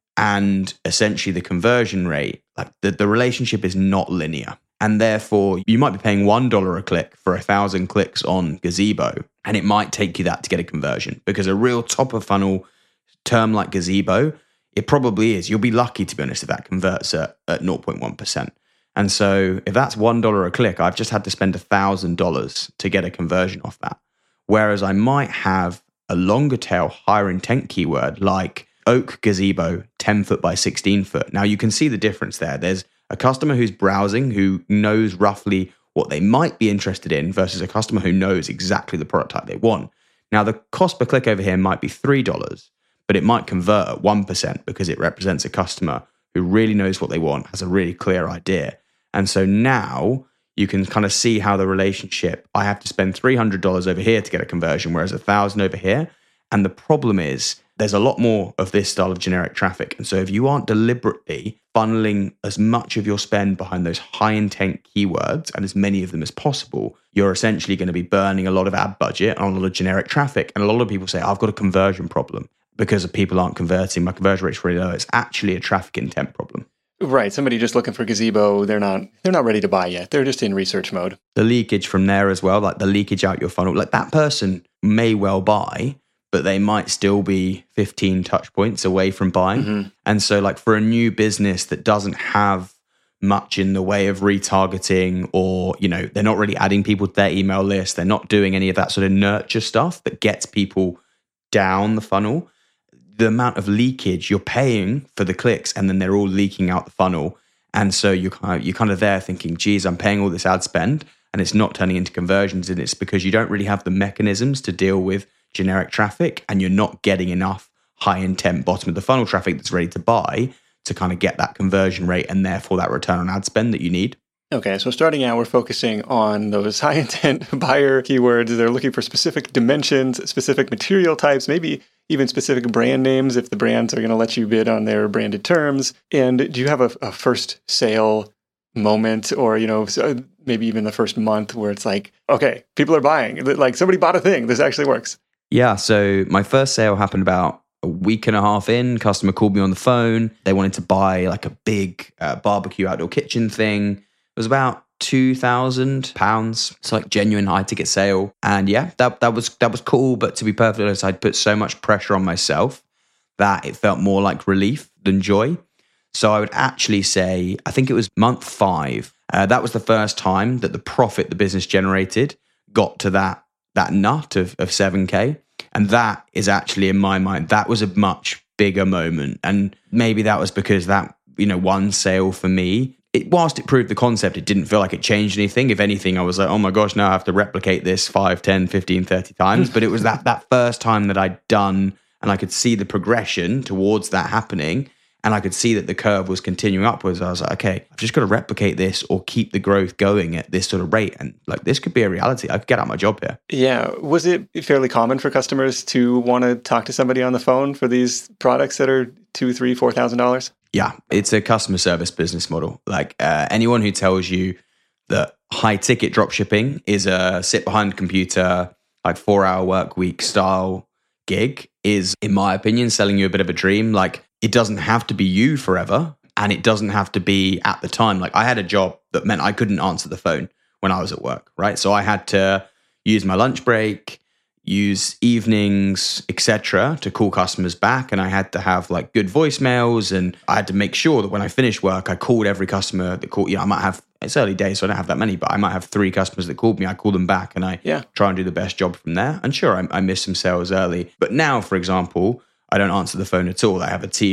and essentially the conversion rate, like the, the relationship is not linear. And therefore, you might be paying one dollar a click for a thousand clicks on gazebo, and it might take you that to get a conversion, because a real top of funnel term like gazebo, it probably is. You'll be lucky, to be honest, if that converts at, at zero point one percent. And so if that's one dollar a click, I've just had to spend one thousand dollars to get a conversion off that. Whereas I might have a longer tail, higher intent keyword like oak gazebo, ten foot by sixteen foot. Now you can see the difference there. There's a customer who's browsing, who knows roughly what they might be interested in, versus a customer who knows exactly the product type they want. Now the cost per click over here might be three dollars. But it might convert at one percent because it represents a customer who really knows what they want, has a really clear idea. And so now you can kind of see how the relationship, I have to spend three hundred dollars over here to get a conversion, whereas one thousand dollars over here. And the problem is there's a lot more of this style of generic traffic. And so if you aren't deliberately funneling as much of your spend behind those high intent keywords and as many of them as possible, you're essentially going to be burning a lot of ad budget on a lot of generic traffic. And a lot of people say, I've got a conversion problem because people aren't converting. My conversion rate's really low. It's actually a traffic intent problem. Right. Somebody just looking for gazebo, they're not they're not ready to buy yet. They're just in research mode. The leakage from there as well, like the leakage out your funnel, like that person may well buy, but they might still be fifteen touch points away from buying. Mm-hmm. And so like for a new business that doesn't have much in the way of retargeting, or, you know, they're not really adding people to their email list, they're not doing any of that sort of nurture stuff that gets people down the funnel, the amount of leakage, you're paying for the clicks and then they're all leaking out the funnel. And so you're kind of, you're kind of there thinking, geez, I'm paying all this ad spend and it's not turning into conversions. And it's because you don't really have the mechanisms to deal with generic traffic, and you're not getting enough high intent bottom of the funnel traffic that's ready to buy to kind of get that conversion rate and therefore that return on ad spend that you need. Okay, so starting out, we're focusing on those high intent buyer keywords. They're looking for specific dimensions, specific material types, maybe even specific brand names if the brands are going to let you bid on their branded terms. And do you have a, a first sale moment, or, you know, maybe even the first month where it's like, okay, people are buying, like somebody bought a thing, this actually works? Yeah, so my first sale happened about a week and a half in. Customer called me on the phone. They wanted to buy like a big uh, barbecue outdoor kitchen thing. It was about two thousand pounds. It's like genuine high ticket sale. And yeah, that that was that was cool. But to be perfectly honest, I'd put so much pressure on myself that it felt more like relief than joy. So I would actually say, I think it was month five. Uh, that was the first time that the profit the business generated got to that that nut of, of seven K. And that is actually, in my mind, that was a much bigger moment. And maybe that was because that, you know, one sale for me, it, whilst it proved the concept, it didn't feel like it changed anything. If anything, I was like, oh my gosh, now I have to replicate this five, ten, fifteen, thirty times. But it was that that first time that I'd done, and I could see the progression towards that happening. And I could see that the curve was continuing upwards. I was like, okay, I've just got to replicate this or keep the growth going at this sort of rate. And like, this could be a reality. I could get out my job here. Yeah. Was it fairly common for customers to want to talk to somebody on the phone for these products that are two, three, four thousand dollars? Yeah, it's a customer service business model. Like uh, anyone who tells you that high ticket drop shipping is a sit behind a computer, like four hour work week style gig is, in my opinion, selling you a bit of a dream. Like, it doesn't have to be you forever, and it doesn't have to be at the time. Like, I had a job that meant I couldn't answer the phone when I was at work, right? So I had to use my lunch break, use evenings, et cetera, to call customers back. And I had to have like good voicemails, and I had to make sure that when I finished work, I called every customer that called. You know, I might have, it's early days, so I don't have that many, but I might have three customers that called me. I call them back and I yeah. try and do the best job from there. And sure, I, I missed some sales early. But now, for example, I don't answer the phone at all. I have a team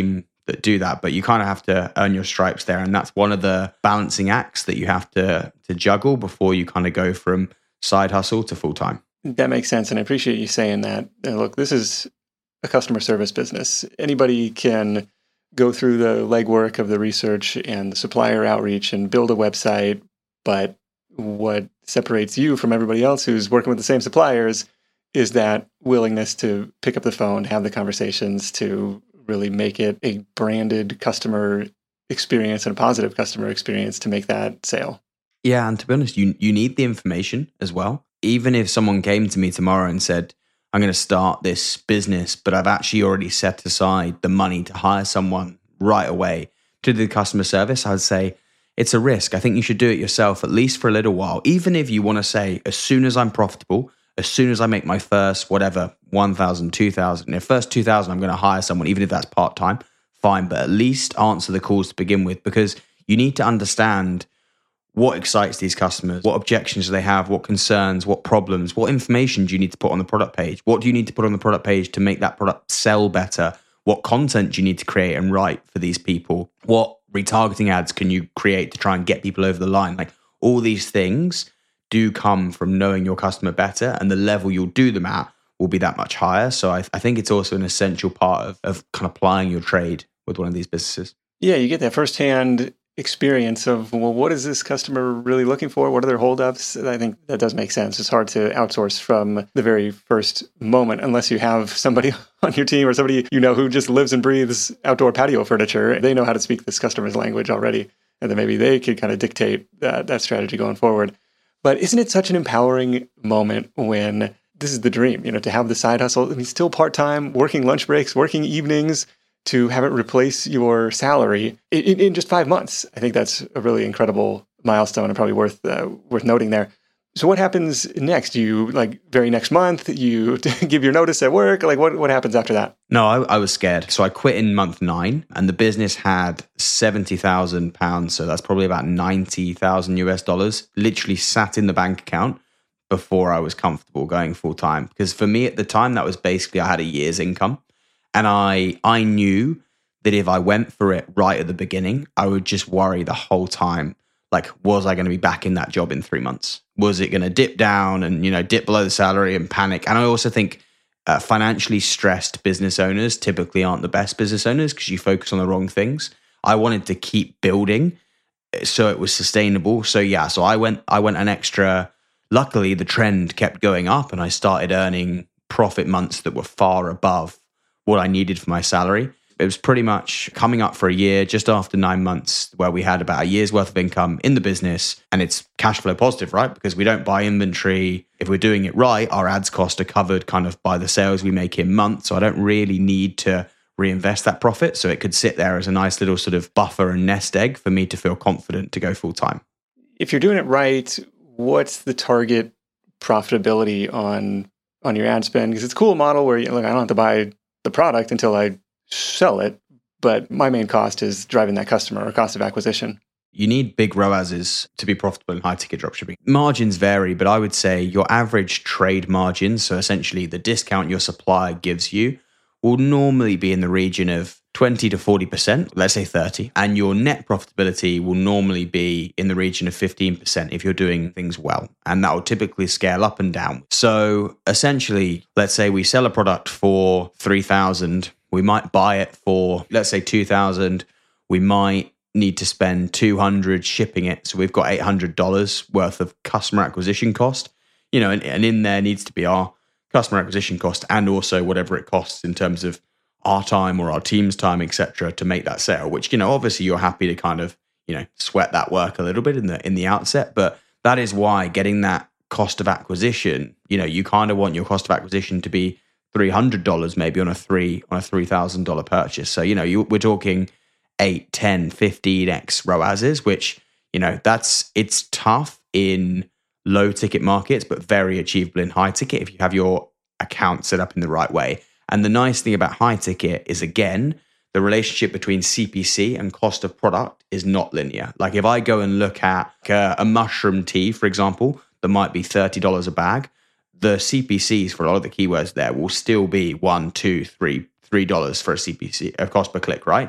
that do that, but you kind of have to earn your stripes there. And that's one of the balancing acts that you have to, to juggle before you kind of go from side hustle to full time. That makes sense. And I appreciate you saying that. And look, this is a customer service business. Anybody can go through the legwork of the research and the supplier outreach and build a website. But what separates you from everybody else who's working with the same suppliers is that willingness to pick up the phone, have the conversations, to really make it a branded customer experience and a positive customer experience to make that sale. Yeah, and to be honest, you you need the information as well. Even if someone came to me tomorrow and said, I'm going to start this business, but I've actually already set aside the money to hire someone right away to do the customer service, I would say it's a risk. I think you should do it yourself, at least for a little while. Even if you want to say, as soon as I'm profitable, as soon as I make my first, whatever, one thousand, two thousand, if first two thousand, I'm going to hire someone, even if that's part-time, fine, but at least answer the calls to begin with, because you need to understand what excites these customers, what objections do they have, what concerns, what problems, what information do you need to put on the product page? What do you need to put on the product page to make that product sell better? What content do you need to create and write for these people? What retargeting ads can you create to try and get people over the line? Like, all these things do come from knowing your customer better, and the level you'll do them at will be that much higher. So I, I think it's also an essential part of, of kind of applying your trade with one of these businesses. Yeah, you get that firsthand experience of, well, what is this customer really looking for? What are their holdups? I think that does make sense. It's hard to outsource from the very first moment unless you have somebody on your team or somebody you know who just lives and breathes outdoor patio furniture. They know how to speak this customer's language already, and then maybe they could kind of dictate that, that strategy going forward. But isn't it such an empowering moment when this is the dream, you know, to have the side hustle? I mean, still part-time, working lunch breaks, working evenings, to have it replace your salary in, in just five months. I think that's a really incredible milestone and probably worth uh, worth noting there. So what happens next? Do you, like, very next month, you give your notice at work? Like, what, what happens after that? No, I, I was scared. So I quit in month nine, and the business had seventy thousand pounds. So that's probably about ninety thousand U S dollars, literally sat in the bank account before I was comfortable going full time. Because for me at the time, that was basically, I had a year's income. And I I knew that if I went for it right at the beginning, I would just worry the whole time. Like, was I going to be back in that job in three months? Was it going to dip down and, you know, dip below the salary and panic? And I also think uh, financially stressed business owners typically aren't the best business owners because you focus on the wrong things. I wanted to keep building so it was sustainable. So yeah, so I went I went an extra. Luckily, the trend kept going up, and I started earning profit months that were far above what I needed for my salary. It was pretty much coming up for a year, just after nine months, where we had about a year's worth of income in the business, and it's cash flow positive, right? Because we don't buy inventory. If we're doing it right, our ads cost are covered kind of by the sales we make in months. So I don't really need to reinvest that profit. So it could sit there as a nice little sort of buffer and nest egg for me to feel confident to go full time. If you're doing it right, what's the target profitability on on your ad spend? Because it's a cool model where you, look, I don't have to buy the product until I sell it, but my main cost is driving that customer or cost of acquisition. You need big R O Ases to be profitable in high ticket dropshipping. Margins vary, but I would say your average trade margin, so essentially the discount your supplier gives you, will normally be in the region of twenty to forty percent, let's say thirty. And your net profitability will normally be in the region of fifteen percent if you're doing things well. And that will typically scale up and down. So essentially, let's say we sell a product for three thousand. We might buy it for, let's say, two thousand. We might need to spend two hundred shipping it. So we've got eight hundred dollars worth of customer acquisition cost. You know, and, and in there needs to be our customer acquisition cost and also whatever it costs in terms of our time or our team's time, et cetera, to make that sale, which, you know, obviously you're happy to kind of, you know, sweat that work a little bit in the in the outset. But that is why getting that cost of acquisition, you know, you kind of want your cost of acquisition to be three hundred dollars maybe on a three on a three thousand dollars purchase. So, you know, you, we're talking eight, ten, fifteen x R O Ases, which, you know, that's, it's tough in low ticket markets, but very achievable in high ticket if you have your account set up in the right way. And the nice thing about high ticket is, again, the relationship between C P C and cost of product is not linear. Like if I go and look at a, a mushroom tea, for example, that might be thirty dollars a bag, the C P Cs for a lot of the keywords there will still be one, two, three, three dollars for a C P C, a cost per click, right?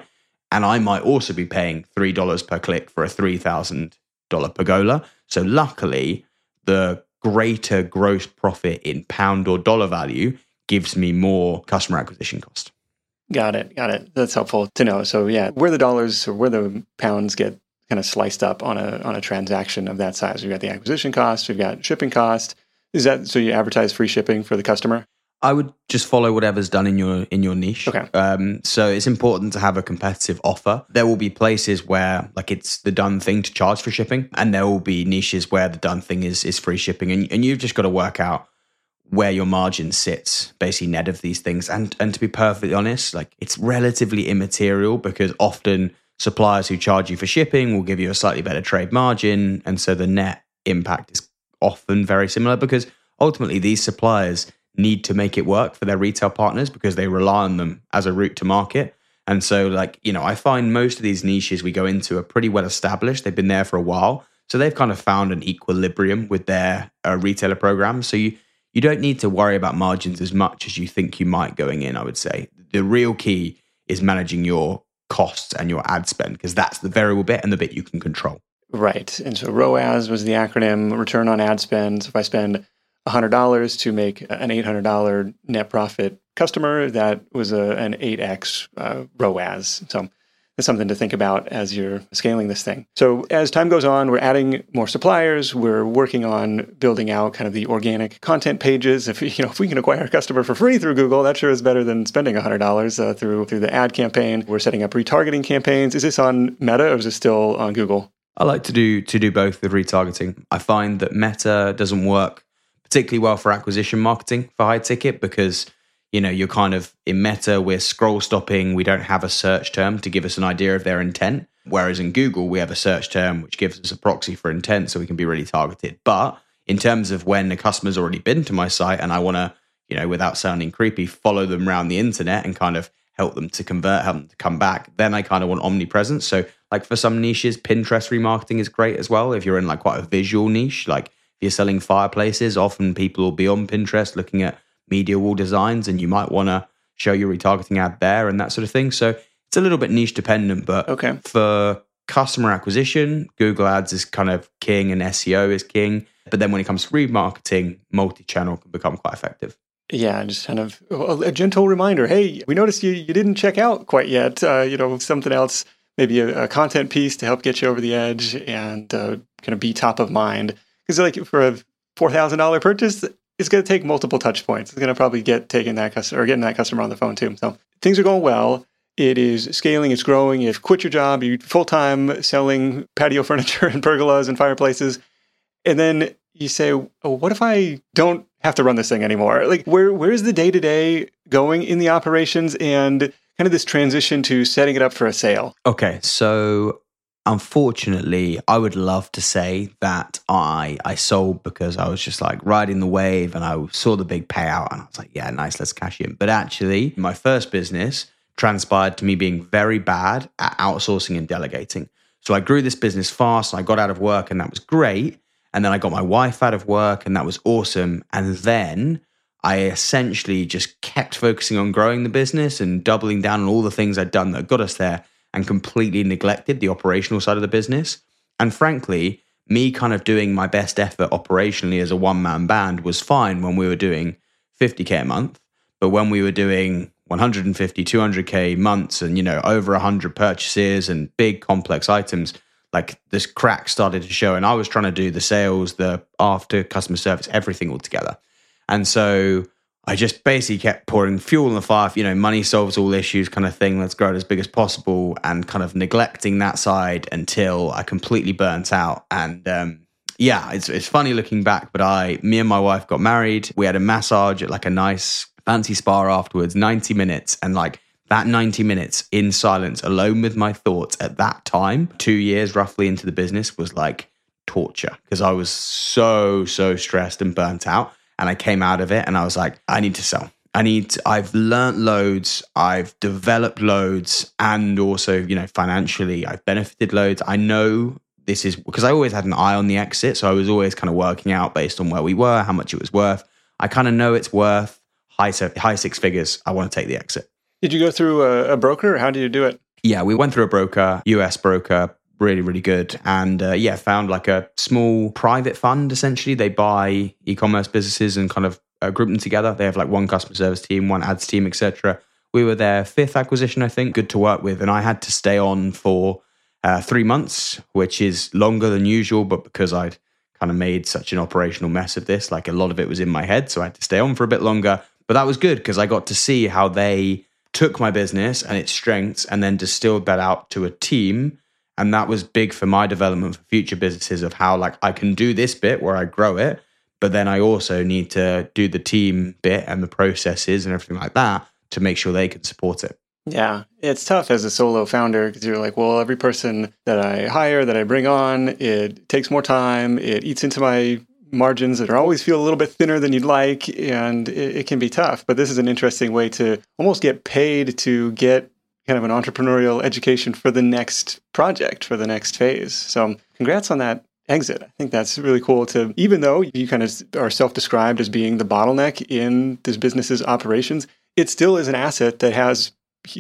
And I might also be paying three dollars per click for a three thousand dollars pergola. So luckily, the greater gross profit in pound or dollar value gives me more customer acquisition cost. Got it. Got it. That's helpful to know. So yeah, where the dollars or where the pounds get kind of sliced up on a on a transaction of that size. We've got the acquisition cost, we've got shipping cost. Is that so you advertise free shipping for the customer? I would just follow whatever's done in your in your niche. Okay. Um, so it's important to have a competitive offer. There will be places where like it's the done thing to charge for shipping, and there will be niches where the done thing is is free shipping, and and you've just got to work out where your margin sits, basically net of these things. And and to be perfectly honest, like it's relatively immaterial because often suppliers who charge you for shipping will give you a slightly better trade margin, and so the net impact is often very similar because ultimately these suppliers need to make it work for their retail partners because they rely on them as a route to market. And so like, you know, I find most of these niches we go into are pretty well established. They've been there for a while. So they've kind of found an equilibrium with their uh, retailer program. So you, you don't need to worry about margins as much as you think you might going in, I would say. The real key is managing your costs and your ad spend because that's the variable bit and the bit you can control. Right. And so R O A S was the acronym, return on ad spend. So if I spend one hundred dollars to make an eight hundred dollars net profit customer, that was a, an eight x uh, R O A S. So that's something to think about as you're scaling this thing. So as time goes on, we're adding more suppliers. We're working on building out kind of the organic content pages. If you know if we can acquire a customer for free through Google, that sure is better than spending one hundred dollars uh, through through the ad campaign. We're setting up retargeting campaigns. Is this on Meta or is it still on Google? I like to do to do both with retargeting. I find that Meta doesn't work particularly well for acquisition marketing for high ticket because, you know, you're kind of in Meta, we're scroll stopping. We don't have a search term to give us an idea of their intent. Whereas in Google, we have a search term which gives us a proxy for intent so we can be really targeted. But in terms of when the customer's already been to my site and I want to, you know, without sounding creepy, follow them around the internet and kind of help them to convert, help them to come back, then I kind of want omnipresence. So like for some niches, Pinterest remarketing is great as well. If you're in like quite a visual niche, like if you're selling fireplaces, often people will be on Pinterest looking at media wall designs and you might want to show your retargeting ad there and that sort of thing. So it's a little bit niche dependent, but okay. For customer acquisition, Google Ads is kind of king and S E O is king. But then when it comes to remarketing, multi-channel can become quite effective. Yeah, just kind of a gentle reminder. Hey, we noticed you, you didn't check out quite yet. Uh, you know, something else, maybe a, a content piece to help get you over the edge and uh, kind of be top of mind. Because like for a four thousand dollars purchase, it's going to take multiple touch points. It's going to probably get taking that customer or getting that customer on the phone too. So things are going well. It is scaling. It's growing. You've quit your job. You're full-time selling patio furniture and pergolas and fireplaces. And then you say, oh, what if I don't have to run this thing anymore? Like, where where's the day-to-day going in the operations and kind of this transition to setting it up for a sale? Okay, so unfortunately, I would love to say that I I sold because I was just like riding the wave and I saw the big payout and I was like, yeah, nice, let's cash in. But actually, my first business transpired to me being very bad at outsourcing and delegating. So I grew this business fast and I got out of work and that was great. And then I got my wife out of work and that was awesome. And then I essentially just kept focusing on growing the business and doubling down on all the things I'd done that got us there and completely neglected the operational side of the business. And frankly, me kind of doing my best effort operationally as a one-man band was fine when we were doing fifty K a month. But when we were doing one hundred fifty, two hundred K months and, you know, over one hundred purchases and big complex items, like this crack started to show and I was trying to do the sales, the after customer service, everything all together. And so I just basically kept pouring fuel on the fire, you know, money solves all issues kind of thing. Let's grow it as big as possible and kind of neglecting that side until I completely burnt out. And um, yeah, it's it's funny looking back, but I, me and my wife got married. We had a massage at like a nice fancy spa afterwards, ninety minutes. And like, that ninety minutes in silence, alone with my thoughts at that time, two years roughly into the business, was like torture because I was so, so stressed and burnt out. And I came out of it and I was like, I need to sell. I need to, I've learnt loads. I've developed loads. And also, you know, financially, I've benefited loads. I know this is because I always had an eye on the exit. So I was always kind of working out based on where we were, how much it was worth. I kind of know it's worth high, high six figures. I want to take the exit. Did you go through a, a broker or how did you do it? Yeah, we went through a broker, U S broker, really, really good. And uh, yeah, found like a small private fund, essentially. They buy e-commerce businesses and kind of uh, group them together. They have like one customer service team, one ads team, et cetera. We were their fifth acquisition, I think, good to work with. And I had to stay on for uh, three months, which is longer than usual, but because I'd kind of made such an operational mess of this, like a lot of it was in my head. So I had to stay on for a bit longer. But that was good because I got to see how they took my business and its strengths and then distilled that out to a team. And that was big for my development for future businesses of how like I can do this bit where I grow it, but then I also need to do the team bit and the processes and everything like that to make sure they can support it. Yeah, it's tough as a solo founder because you're like, well, every person that I hire, that I bring on, it takes more time. It eats into my margins that are always feel a little bit thinner than you'd like, and it, it can be tough. But this is an interesting way to almost get paid to get kind of an entrepreneurial education for the next project, for the next phase. So congrats on that exit. I think that's really cool to, even though you kind of are self-described as being the bottleneck in this business's operations, it still is an asset that has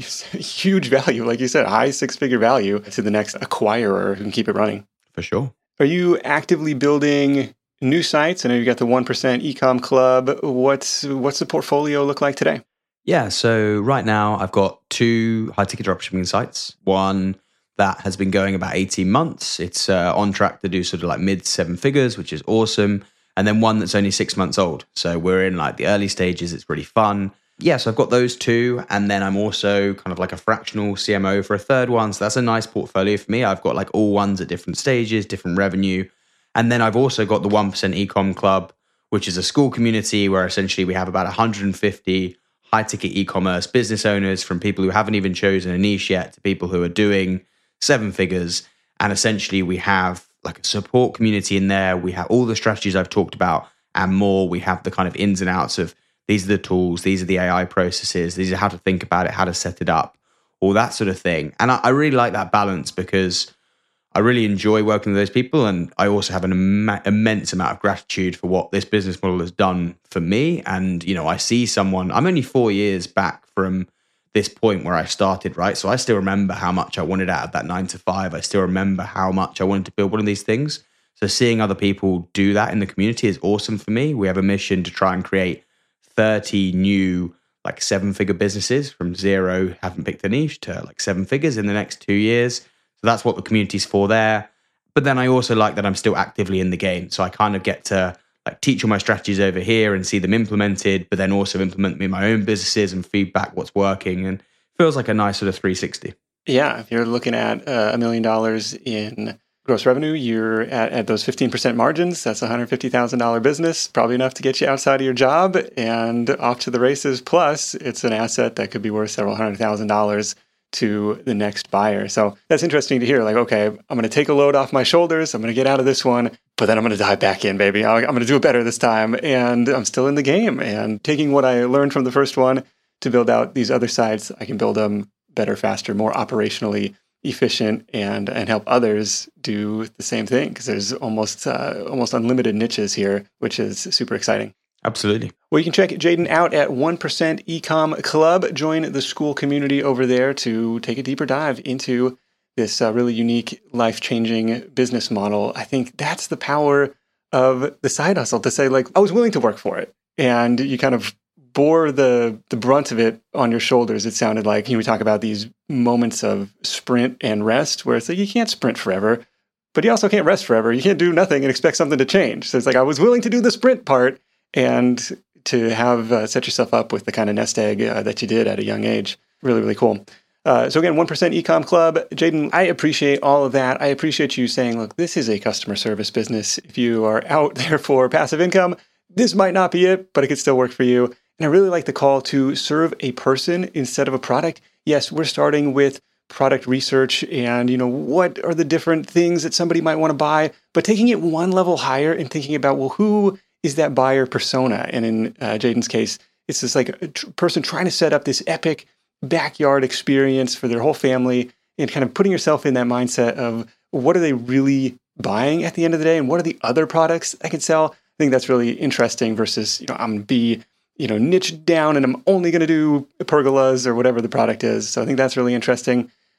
huge value. Like you said, high six-figure value to the next acquirer who can keep it running. For sure. Are you actively building new sites? I know you got the one percent Ecom Club. What's what's the portfolio look like today? Yeah, so right now I've got two high-ticket dropshipping sites. One that has been going about eighteen months. It's uh, on track to do sort of like mid seven figures, which is awesome. And then one that's only six months old. So we're in like the early stages. It's really fun. Yeah, so I've got those two. And then I'm also kind of like a fractional C M O for a third one. So that's a nice portfolio for me. I've got like all ones at different stages, different revenue. And then I've also got the one percent Ecom Club, which is a school community where essentially we have about one hundred fifty high-ticket e-commerce business owners, from people who haven't even chosen a niche yet to people who are doing seven figures. And essentially we have like a support community in there. We have all the strategies I've talked about and more. We have the kind of ins and outs of these are the tools, these are the A I processes, these are how to think about it, how to set it up, all that sort of thing. And I, I really like that balance because I really enjoy working with those people. And I also have an Im- immense amount of gratitude for what this business model has done for me. And, you know, I see someone, I'm only four years back from this point where I started, right? So I still remember how much I wanted out of that nine to five. I still remember how much I wanted to build one of these things. So seeing other people do that in the community is awesome for me. We have a mission to try and create thirty new like seven figure businesses from zero, haven't picked a niche, to like seven figures in the next two years. So that's what the community's for there. But then I also like that I'm still actively in the game. So I kind of get to like teach all my strategies over here and see them implemented, but then also implement them in my own businesses and feedback what's working. And it feels like a nice sort of three sixty. Yeah. If you're looking at uh, a million dollars in gross revenue, you're at, at those fifteen percent margins. That's a one hundred fifty thousand dollars business, probably enough to get you outside of your job and off to the races. Plus, it's an asset that could be worth several hundred thousand dollars to the next buyer. So that's interesting to hear. Like, okay, I'm going to take a load off my shoulders. I'm going to get out of this one, but then I'm going to dive back in, baby. I'm going to do it better this time. And I'm still in the game and taking what I learned from the first one to build out these other sides. I can build them better, faster, more operationally efficient, and and help others do the same thing, because there's almost uh, almost unlimited niches here, which is super exciting. Absolutely. Well, you can check Jayden out at one percent Ecom Club. Join the school community over there to take a deeper dive into this uh, really unique, life-changing business model. I think that's the power of the side hustle, to say, like, I was willing to work for it. And you kind of bore the the brunt of it on your shoulders. It sounded like, you know, we talk about these moments of sprint and rest, where it's like you can't sprint forever, but you also can't rest forever. You can't do nothing and expect something to change. So it's like, I was willing to do the sprint part, and to have uh, set yourself up with the kind of nest egg uh, that you did at a young age. Really, really cool. Uh, so again, one percent Ecom Club. Jayden, I appreciate all of that. I appreciate you saying, look, this is a customer service business. If you are out there for passive income, this might not be it, but it could still work for you. And I really like the call to serve a person instead of a product. Yes, we're starting with product research and, you know, what are the different things that somebody might want to buy, but taking it one level higher and thinking about, well, who is that buyer persona? And in uh, Jayden's case, it's this like a tr- person trying to set up this epic backyard experience for their whole family, and kind of putting yourself in that mindset of what are they really buying at the end of the day, and what are the other products I can sell. I think that's really interesting versus, you know, I'm going to be, you know, niched down and I'm only going to do pergolas or whatever the product is. So I think that's really interesting.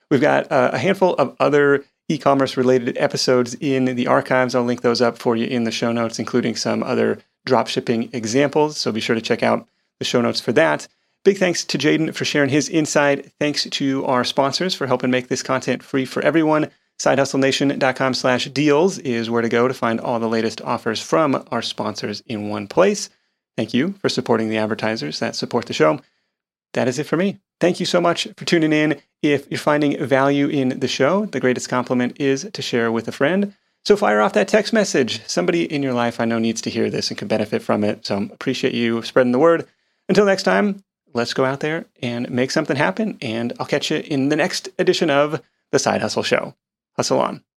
We've got uh, a handful of other e-commerce related episodes in the archives. I'll link those up for you in the show notes, including some other dropshipping examples. So be sure to check out the show notes for that. Big thanks to Jaden for sharing his insight. Thanks to our sponsors for helping make this content free for everyone. SideHustleNation.com slash deals is where to go to find all the latest offers from our sponsors in one place. Thank you for supporting the advertisers that support the show. That is it for me. Thank you so much for tuning in. If you're finding value in the show, the greatest compliment is to share with a friend. So fire off that text message. Somebody in your life I know needs to hear this and could benefit from it. So appreciate you spreading the word. Until next time, let's go out there and make something happen. And I'll catch you in the next edition of The Side Hustle Show. Hustle on.